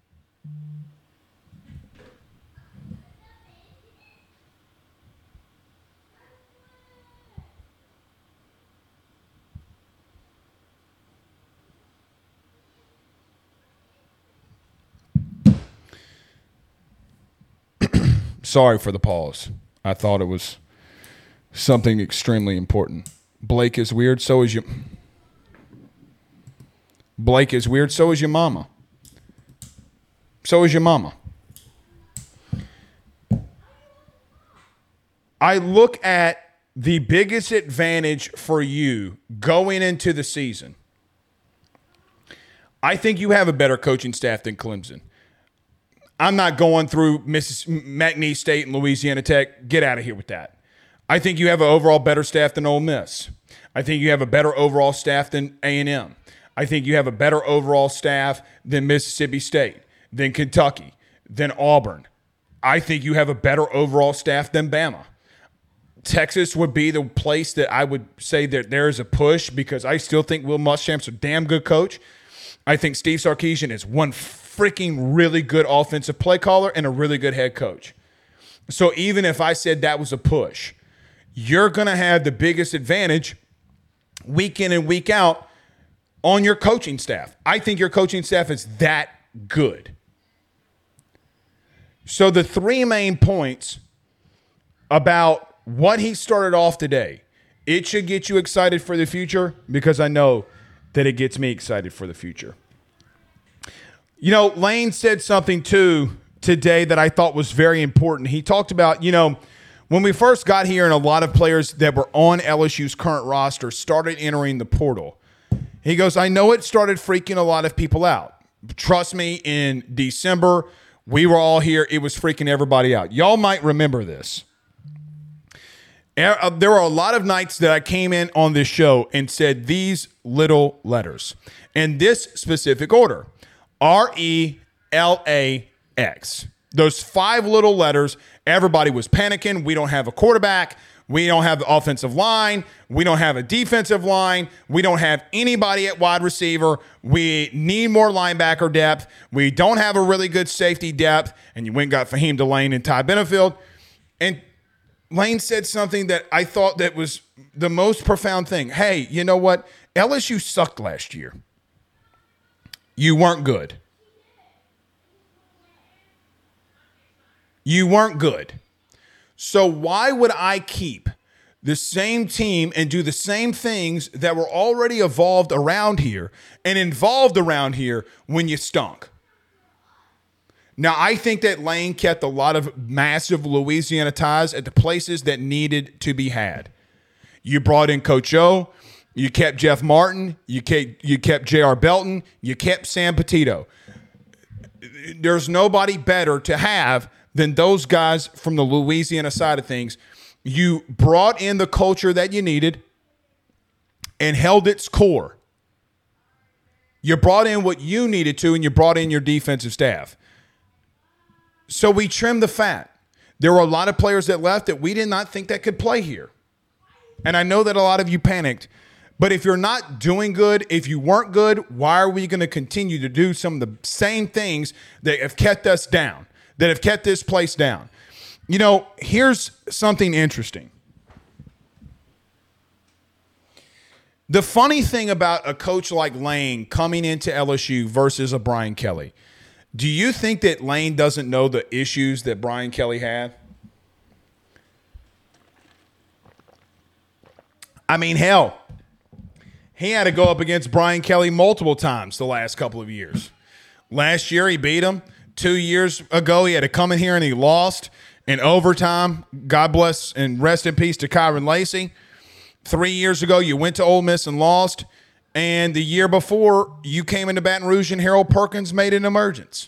Sorry for the pause. I thought it was something extremely important. Blake is weird, so is your... Blake is weird, so is your mama. So is your mama. I look at the biggest advantage for you going into the season. I think you have a better coaching staff than Clemson. I'm not going through Missus McNeese State and Louisiana Tech. Get out of here with that. I think you have an overall better staff than Ole Miss. I think you have a better overall staff than A and M. I think you have a better overall staff than Mississippi State, than Kentucky, than Auburn. I think you have a better overall staff than Bama. Texas would be the place that I would say that there is a push because I still think Will Muschamp's a damn good coach. I think Steve Sarkisian is one freaking really good offensive play caller and a really good head coach. So even if I said that was a push, you're going to have the biggest advantage week in and week out on your coaching staff. I think your coaching staff is that good. So the three main points about what he started off today, it should get you excited for the future because I know that it gets me excited for the future. You know, Lane said something too today that I thought was very important. He talked about, you know, when we first got here and a lot of players that were on L S U's current roster started entering the portal. He goes, I know it started freaking a lot of people out. Trust me, in December, we were all here. It was freaking everybody out. Y'all might remember this. There were a lot of nights that I came in on this show and said these little letters in this specific order, R E L A X. Those five little letters, everybody was panicking. We don't have a quarterback. We don't have the offensive line. We don't have a defensive line. We don't have anybody at wide receiver. We need more linebacker depth. We don't have a really good safety depth. And you went and got Fahim Delane and Ty Benefield. And Lane said something that I thought that was the most profound thing. Hey, you know what? L S U sucked last year. You weren't good. You weren't good. So why would I keep the same team and do the same things that were already evolved around here and involved around here when you stunk? Now, I think that Lane kept a lot of massive Louisiana ties at the places that needed to be had. You brought in Coach O. You kept Jeff Martin. You kept, you kept J R. Belton. You kept Sam Petito. There's nobody better to have than those guys from the Louisiana side of things. You brought in the culture that you needed and held its core. You brought in what you needed to, and you brought in your defensive staff. So we trimmed the fat. There were a lot of players that left that we did not think that could play here. And I know that a lot of you panicked. But if you're not doing good, if you weren't good, why are we going to continue to do some of the same things that have kept us down, that have kept this place down? You know, here's something interesting. The funny thing about a coach like Lane coming into L S U versus a Brian Kelly, do you think that Lane doesn't know the issues that Brian Kelly had? I mean, hell, he had to go up against Brian Kelly multiple times the last couple of years. Last year, he beat him. Two years ago, he had to come in here and he lost in overtime. God bless and rest in peace to Kyron Lacey. Three years ago, you went to Ole Miss and lost. And the year before, you came into Baton Rouge and Harold Perkins made an emergence.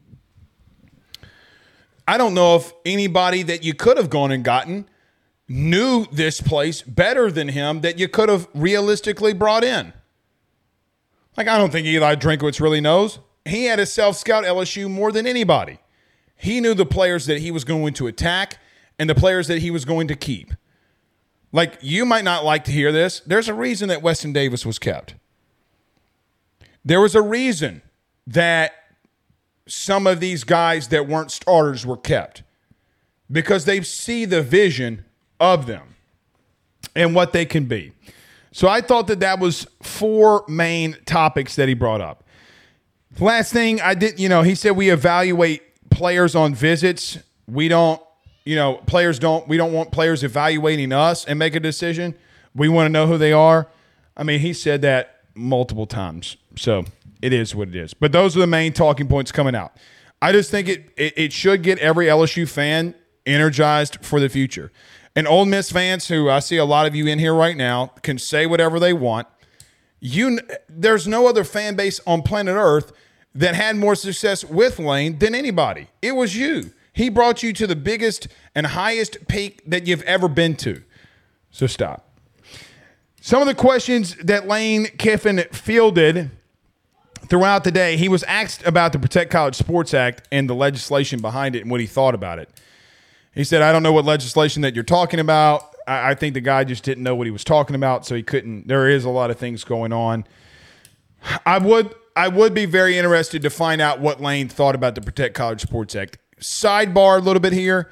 I don't know if anybody that you could have gone and gotten knew this place better than him that you could have realistically brought in. Like, I don't think Eli Drinkwitz really knows. He had to self-scout L S U more than anybody. He knew the players that he was going to attack and the players that he was going to keep. Like, you might not like to hear this. There's a reason that Weston Davis was kept. There was a reason that some of these guys that weren't starters were kept, because they see the vision of them and what they can be. So I thought that that was four main topics that he brought up. Last thing I did, you know, he said we evaluate players on visits. We don't, you know, players don't, we don't want players evaluating us and make a decision. We want to know who they are. I mean, he said that multiple times. So it is what it is. But those are the main talking points coming out. I just think it, it, it should get every L S U fan energized for the future. And Ole Miss fans, who I see a lot of you in here right now, can say whatever they want. You, there's no other fan base on planet Earth that had more success with Lane than anybody. It was you. He brought you to the biggest and highest peak that you've ever been to. So stop. Some of the questions that Lane Kiffin fielded throughout the day, he was asked about the Protect College Sports Act and the legislation behind it and what he thought about it. He said, I don't know what legislation that you're talking about. I, I think the guy just didn't know what he was talking about, so he couldn't. There is a lot of things going on. I would I would be very interested to find out what Lane thought about the Protect College Sports Act. Sidebar a little bit here.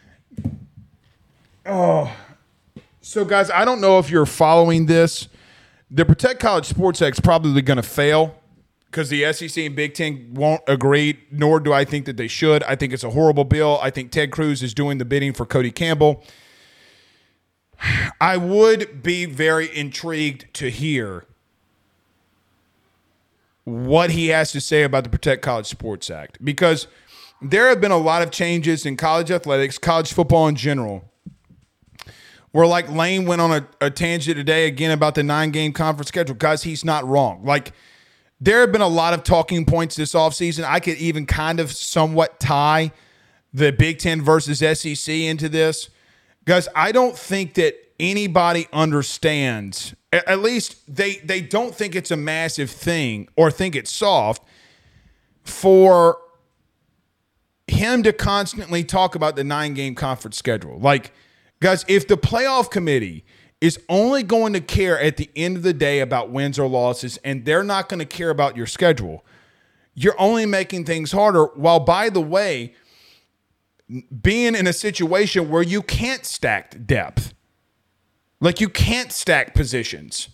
Oh, so guys, I don't know if you're following this. The Protect College Sports Act is probably going to fail because the S E C and Big Ten won't agree, nor do I think that they should. I think it's a horrible bill. I think Ted Cruz is doing the bidding for Cody Campbell. I would be very intrigued to hear what he has to say about the Protect College Sports Act, because there have been a lot of changes in college athletics, college football in general, where like Lane went on a, a tangent today again about the nine-game conference schedule. Guys, he's not wrong. Like, there have been a lot of talking points this offseason. I could even kind of somewhat tie the Big Ten versus S E C into this. Guys, I don't think that anybody understands, at least they, they don't think it's a massive thing or think it's soft for him to constantly talk about the nine-game conference schedule. Like, guys, if the playoff committee is only going to care at the end of the day about wins or losses, and they're not going to care about your schedule, you're only making things harder. While, by the way, being in a situation where you can't stack depth, like you can't stack positions.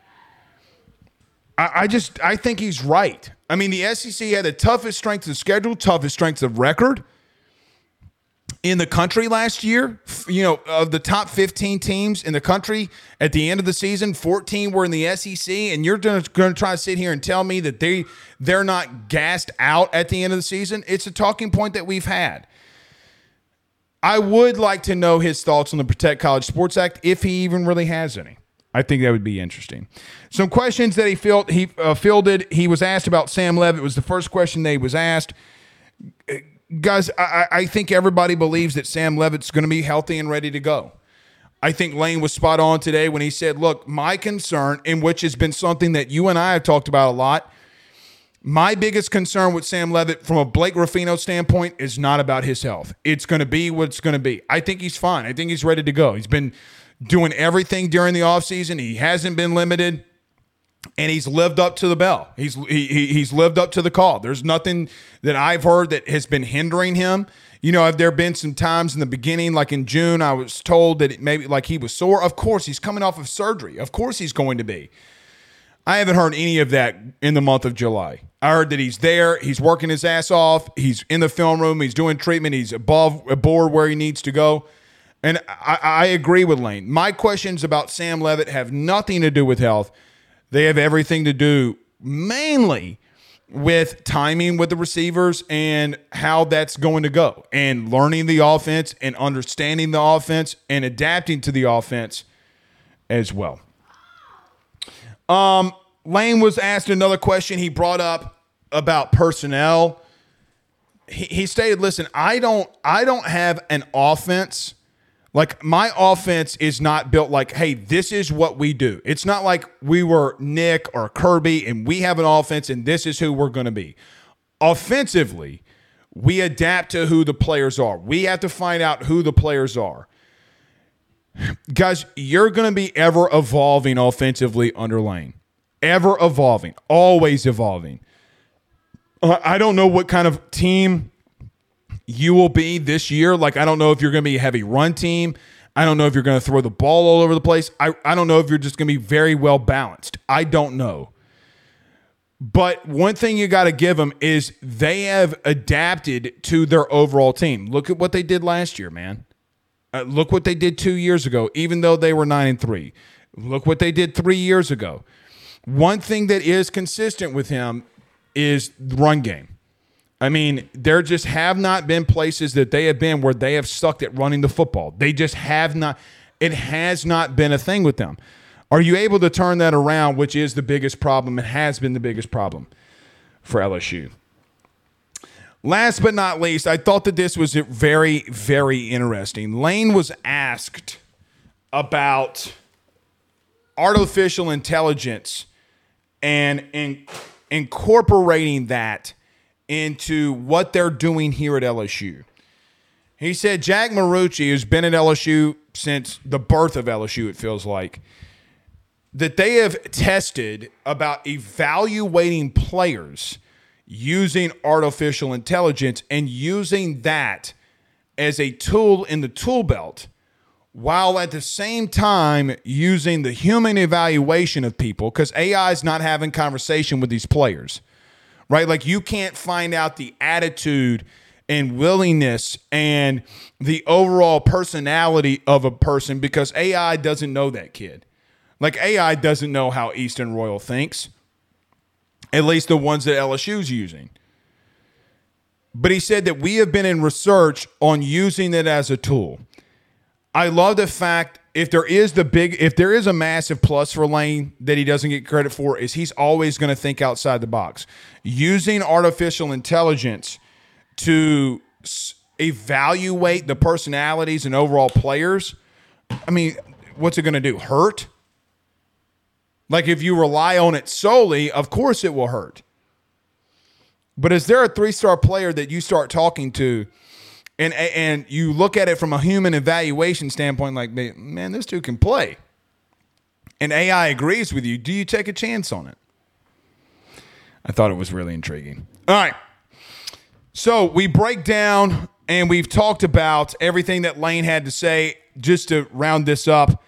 I, I just, I think he's right. I mean, the S E C had the toughest strength of schedule, toughest strength of record in the country last year. You know, of the top fifteen teams in the country at the end of the season, fourteen were in the S E C, and you're going to try to sit here and tell me that they, they're not gassed out at the end of the season? It's a talking point that we've had. I would like to know his thoughts on the Protect College Sports Act, if he even really has any. I think that would be interesting. Some questions that he, filled, he uh, fielded. He was asked about Sam Leavitt. It was the first question that he was asked. Guys, I, I think everybody believes that Sam Leavitt's going to be healthy and ready to go. I think Lane was spot on today when he said, look, my concern, and which has been something that you and I have talked about a lot, my biggest concern with Sam Leavitt from a Blake Ruffino standpoint is not about his health. It's going to be what it's going to be. I think he's fine. I think he's ready to go. He's been doing everything during the offseason. He hasn't been limited, and he's lived up to the bell. He's he, he's lived up to the call. There's nothing that I've heard that has been hindering him. You know, have there been some times in the beginning, like in June, I was told that it maybe like he was sore? Of course, he's coming off of surgery. Of course he's going to be. I haven't heard any of that in the month of July. I heard that he's there. He's working his ass off. He's in the film room. He's doing treatment. He's above aboard where he needs to go. And I, I agree with Lane. My questions about Sam Leavitt have nothing to do with health. They have everything to do mainly with timing with the receivers and how that's going to go, and learning the offense and understanding the offense and adapting to the offense as well. Um, Lane was asked another question. He brought up about personnel. He, he stated, listen, I don't, I don't have an offense. Like, my offense is not built like, hey, this is what we do. It's not like we were Nick or Kirby and we have an offense and this is who we're going to be. Offensively, we adapt to who the players are. We have to find out who the players are. Guys, you're going to be ever evolving offensively under Lane. Ever evolving. Always evolving. I don't know what kind of team you will be this year. Like, I don't know if you're going to be a heavy run team. I don't know if you're going to throw the ball all over the place. I, I don't know if you're just going to be very well balanced. I don't know. But one thing you got to give them is they have adapted to their overall team. Look at what they did last year, man. Uh, look what they did two years ago, even though they were nine and three. Look what they did three years ago. One thing that is consistent with him is the run game. I mean, there just have not been places that they have been where they have sucked at running the football. They just have not. It has not been a thing with them. Are you able to turn that around, which is the biggest problem? It has been the biggest problem for L S U. Last but not least, I thought that this was very, very interesting. Lane was asked about artificial intelligence and in, incorporating that into what they're doing here at L S U. He said Jack Marucci, who's been at L S U since the birth of L S U, it feels like, that they have tested about evaluating players using artificial intelligence and using that as a tool in the tool belt, while at the same time using the human evaluation of people, because A I is not having conversation with these players, right? Like, you can't find out the attitude and willingness and the overall personality of a person because A I doesn't know that kid. Like, A I doesn't know how Easton Royal thinks, at least the ones that L S U's using. But he said that we have been in research on using it as a tool. I love the fact, if there is the big, if there is a massive plus for Lane that he doesn't get credit for, is he's always going to think outside the box. Using artificial intelligence to s- evaluate the personalities and overall players, I mean, what's it going to do? Hurt? Like, if you rely on it solely, of course it will hurt. But is there a three-star player that you start talking to and and you look at it from a human evaluation standpoint, like, man, this dude can play, and A I agrees with you, do you take a chance on it? I thought it was really intriguing. All right. So we break down and we've talked about everything that Lane had to say. Just to round this up,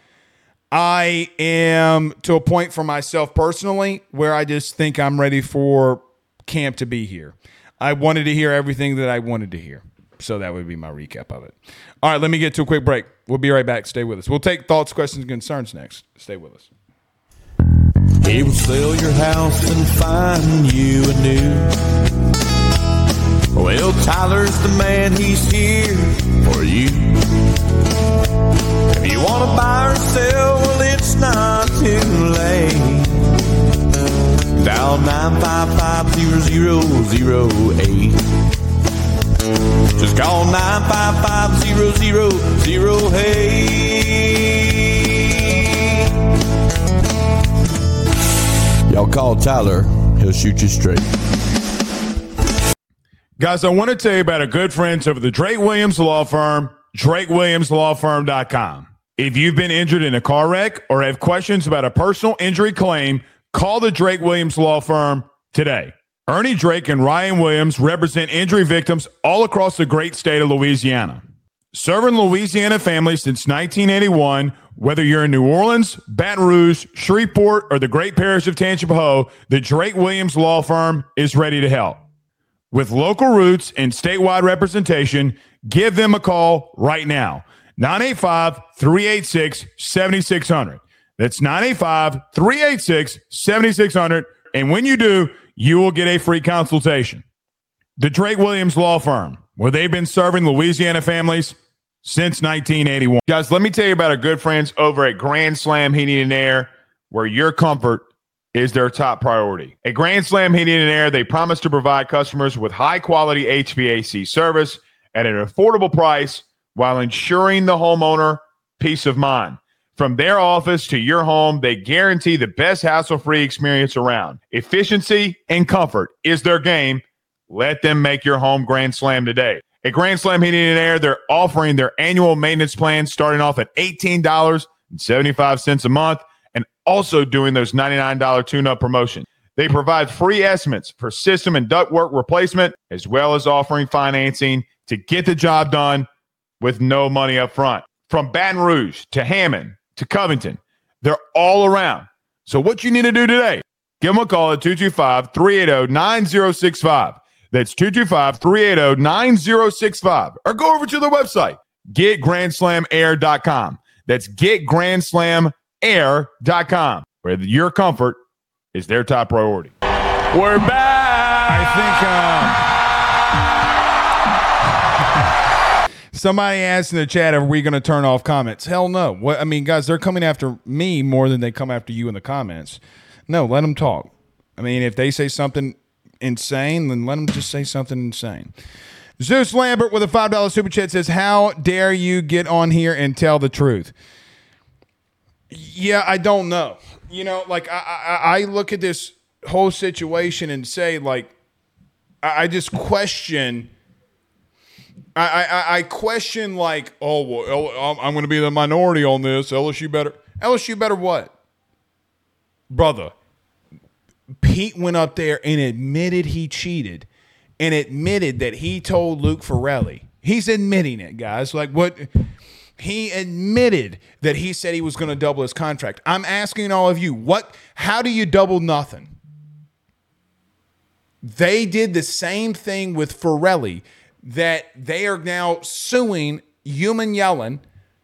I am to a point for myself personally where I just think I'm ready for camp to be here. I wanted to hear everything that I wanted to hear. So that would be my recap of it. All right, let me get to a quick break. We'll be right back. Stay with us. We'll take thoughts, questions, and concerns next. Stay with us. He will sell your house and find you a new. Well, Tyler's the man, he's here for you. If you want to buy or sell, well, it's not too late. Dial nine five five, zero zero zero eight. Just call nine five five, zero zero zero eight. Y'all call Tyler, he'll shoot you straight. Guys, I want to tell you about our good friends over the Drake Williams Law Firm, drake williams law firm dot com. If you've been injured in a car wreck or have questions about a personal injury claim, call the Drake Williams Law Firm today. Ernie Drake and Ryan Williams represent injury victims all across the great state of Louisiana. Serving Louisiana families since nineteen eighty-one, whether you're in New Orleans, Baton Rouge, Shreveport, or the great parish of Tangipahoa, the Drake Williams Law Firm is ready to help. With local roots and statewide representation, give them a call right now. nine eight five, three eight six, seven six zero zero. That's nine eight five, three eight six, seven six zero zero. And when you do, you will get a free consultation. The Drake Williams Law Firm, where they've been serving Louisiana families since nineteen eighty-one. Guys, let me tell you about our good friends over at Grand Slam Heating and Air, where your comfort is their top priority. At Grand Slam Heating and Air, they promise to provide customers with high-quality H V A C service at an affordable price while ensuring the homeowner peace of mind. From their office to your home, they guarantee the best hassle-free experience around. Efficiency and comfort is their game. Let them make your home Grand Slam today. At Grand Slam Heating and Air, they're offering their annual maintenance plan starting off at eighteen dollars and seventy-five cents a month, and also doing those ninety-nine dollars tune-up promotion. They provide free estimates for system and ductwork replacement, as well as offering financing to get the job done with no money up front. From Baton Rouge to Hammond to Covington, they're all around. So what you need to do today, give them a call at two two five, three eight zero, nine zero six five. That's two two five, three eight zero, nine zero six five. Or go over to their website, get grand slam air dot com. That's get grand slam air dot com, where your comfort is their top priority. We're back. I think um, somebody asked in the chat, are we going to turn off comments? Hell no. What, I mean, guys, they're coming after me more than they come after you in the comments. No, let them talk. I mean, if they say something insane, then let them just say something insane. Zeus Lambert with a five dollar super chat says, how dare you get on here and tell the truth? Yeah, I don't know. You know, like I, I, I look at this whole situation and say, like, I, I just question. I, I, I question, like, oh, well, I'm, I'm going to be the minority on this. L S U better. L S U better what? Brother, Pete went up there and admitted he cheated and admitted that he told Luke Ferrelli. He's admitting it, guys. Like, what? He admitted that he said he was going to double his contract. I'm asking all of you, what? How do you double nothing? They did the same thing with Ferrelli that they are now suing Human Yellen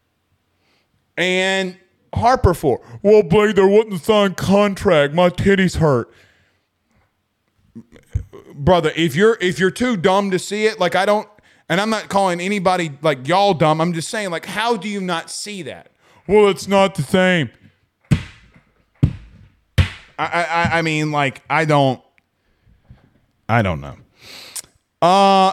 and Harper for. Well, Blake, there wasn't a signed contract. My titties hurt. Brother, if you're if you're too dumb to see it, like I don't, and I'm not calling anybody like y'all dumb. I'm just saying, like, how do you not see that? Well, it's not the same. I I, I mean, like, I don't, I don't know. Uh,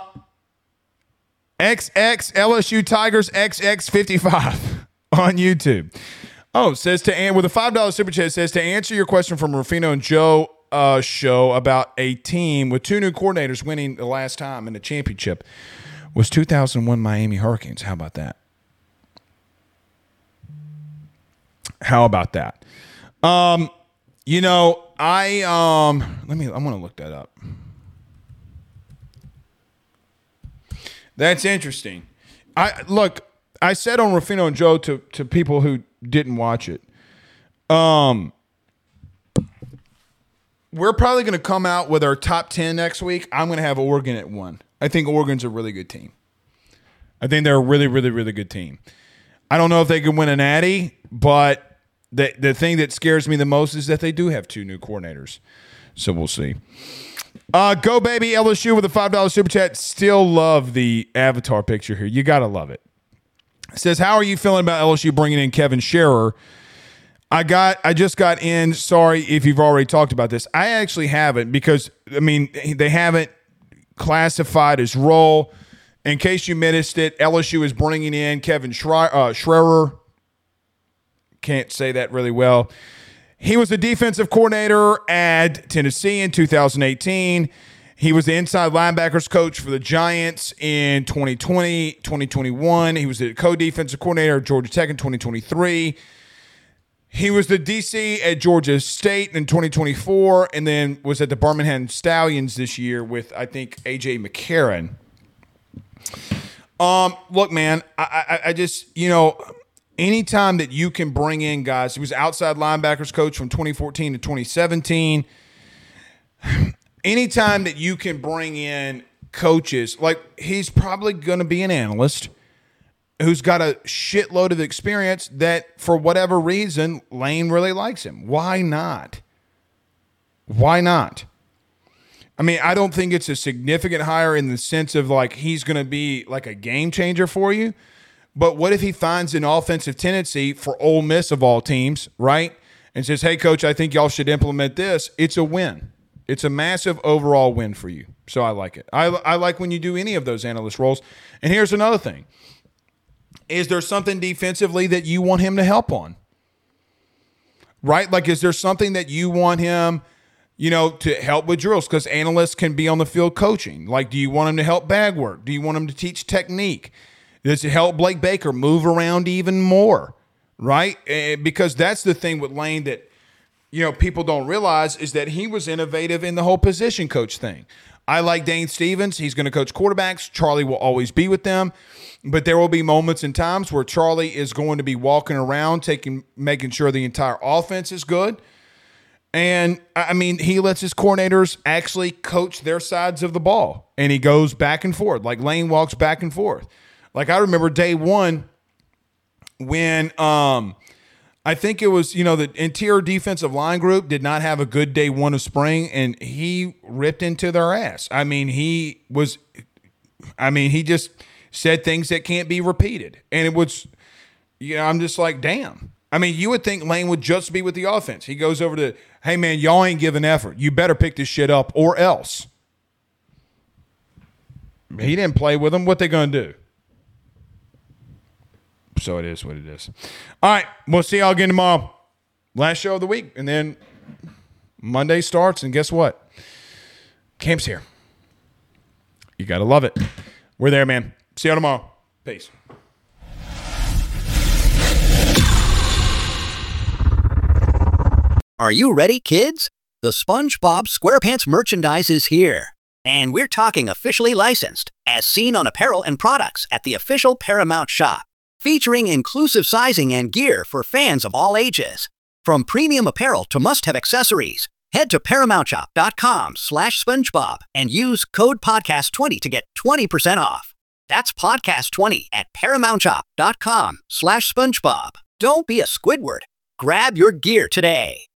X X L S U Tigers X X fifty-five on YouTube. Oh, says to and with a five dollar super chat, says to answer your question from Rufino and Joe uh, show about a team with two new coordinators winning the last time in the championship was two thousand one Miami Hurricanes. How about that? How about that? Um, you know, I um, let me. I'm gonna look that up. That's interesting. I look. I said on Rufino and Joe to to people who didn't watch it. Um, we're probably going to come out with our top ten next week. I'm going to have Oregon at one. I think Oregon's a really good team. I think they're a really, really, really good team. I don't know if they can win a natty, but the the thing that scares me the most is that they do have two new coordinators. So we'll see. Uh, go baby L S U with a five dollar super chat. Still love the avatar picture here. You got to love it. It says, how are you feeling about L S U bringing in Kevin Scherer? I got, I just got in. Sorry if you've already talked about this. I actually haven't because, I mean, they haven't classified his role. In case you missed it, L S U is bringing in Kevin Schreier, uh, Scherer. Can't say that really well. He was the defensive coordinator at Tennessee in two thousand eighteen. He was the inside linebackers coach for the Giants in twenty twenty, twenty twenty-one. He was the co-defensive coordinator at Georgia Tech in twenty twenty-three. He was the D C at Georgia State in twenty twenty-four, and then was at the Birmingham Stallions this year with, I think, A J McCarron. Um, look, man, I, I, I just, you know, anytime that you can bring in guys, he was outside linebackers coach from twenty fourteen to twenty seventeen. Anytime that you can bring in coaches, like he's probably going to be an analyst who's got a shitload of experience that for whatever reason, Lane really likes him. Why not? Why not? I mean, I don't think it's a significant hire in the sense of like he's going to be like a game changer for you. But what if he finds an offensive tendency for Ole Miss of all teams, right? And says, hey, coach, I think y'all should implement this. It's a win. It's a massive overall win for you. So I like it. I, I like when you do any of those analyst roles. And here's another thing. Is there something defensively that you want him to help on? Right? Like, is there something that you want him, you know, to help with drills? Because analysts can be on the field coaching. Like, do you want him to help bag work? Do you want him to teach technique? Does it help Blake Baker move around even more? Right? Because that's the thing with Lane that, you know, people don't realize is that he was innovative in the whole position coach thing. I like Dane Stevens. He's going to coach quarterbacks. Charlie will always be with them. But there will be moments and times where Charlie is going to be walking around, taking, making sure the entire offense is good. And, I mean, he lets his coordinators actually coach their sides of the ball. And he goes back and forth. Like Lane walks back and forth. Like I remember day one when um, I think it was, you know, the interior defensive line group did not have a good day one of spring, and he ripped into their ass. I mean, he was, I mean, he just said things that can't be repeated. And it was, you know, I'm just like, damn. I mean, you would think Lane would just be with the offense. He goes over to, hey, man, y'all ain't giving effort. You better pick this shit up or else. He didn't play with them. What they going to do? So it is what it is. All right. We'll see y'all again tomorrow. Last show of the week. And then Monday starts. And guess what? Camp's here. You got to love it. We're there, man. See y'all tomorrow. Peace. Are you ready, kids? The SpongeBob SquarePants merchandise is here. And we're talking officially licensed, as seen on apparel and products at the official Paramount shop, featuring inclusive sizing and gear for fans of all ages. From premium apparel to must-have accessories, head to ParamountShop.com slash SpongeBob and use code podcast twenty to get twenty percent off. That's podcast twenty at ParamountShop.com slash SpongeBob. Don't be a Squidward. Grab your gear today.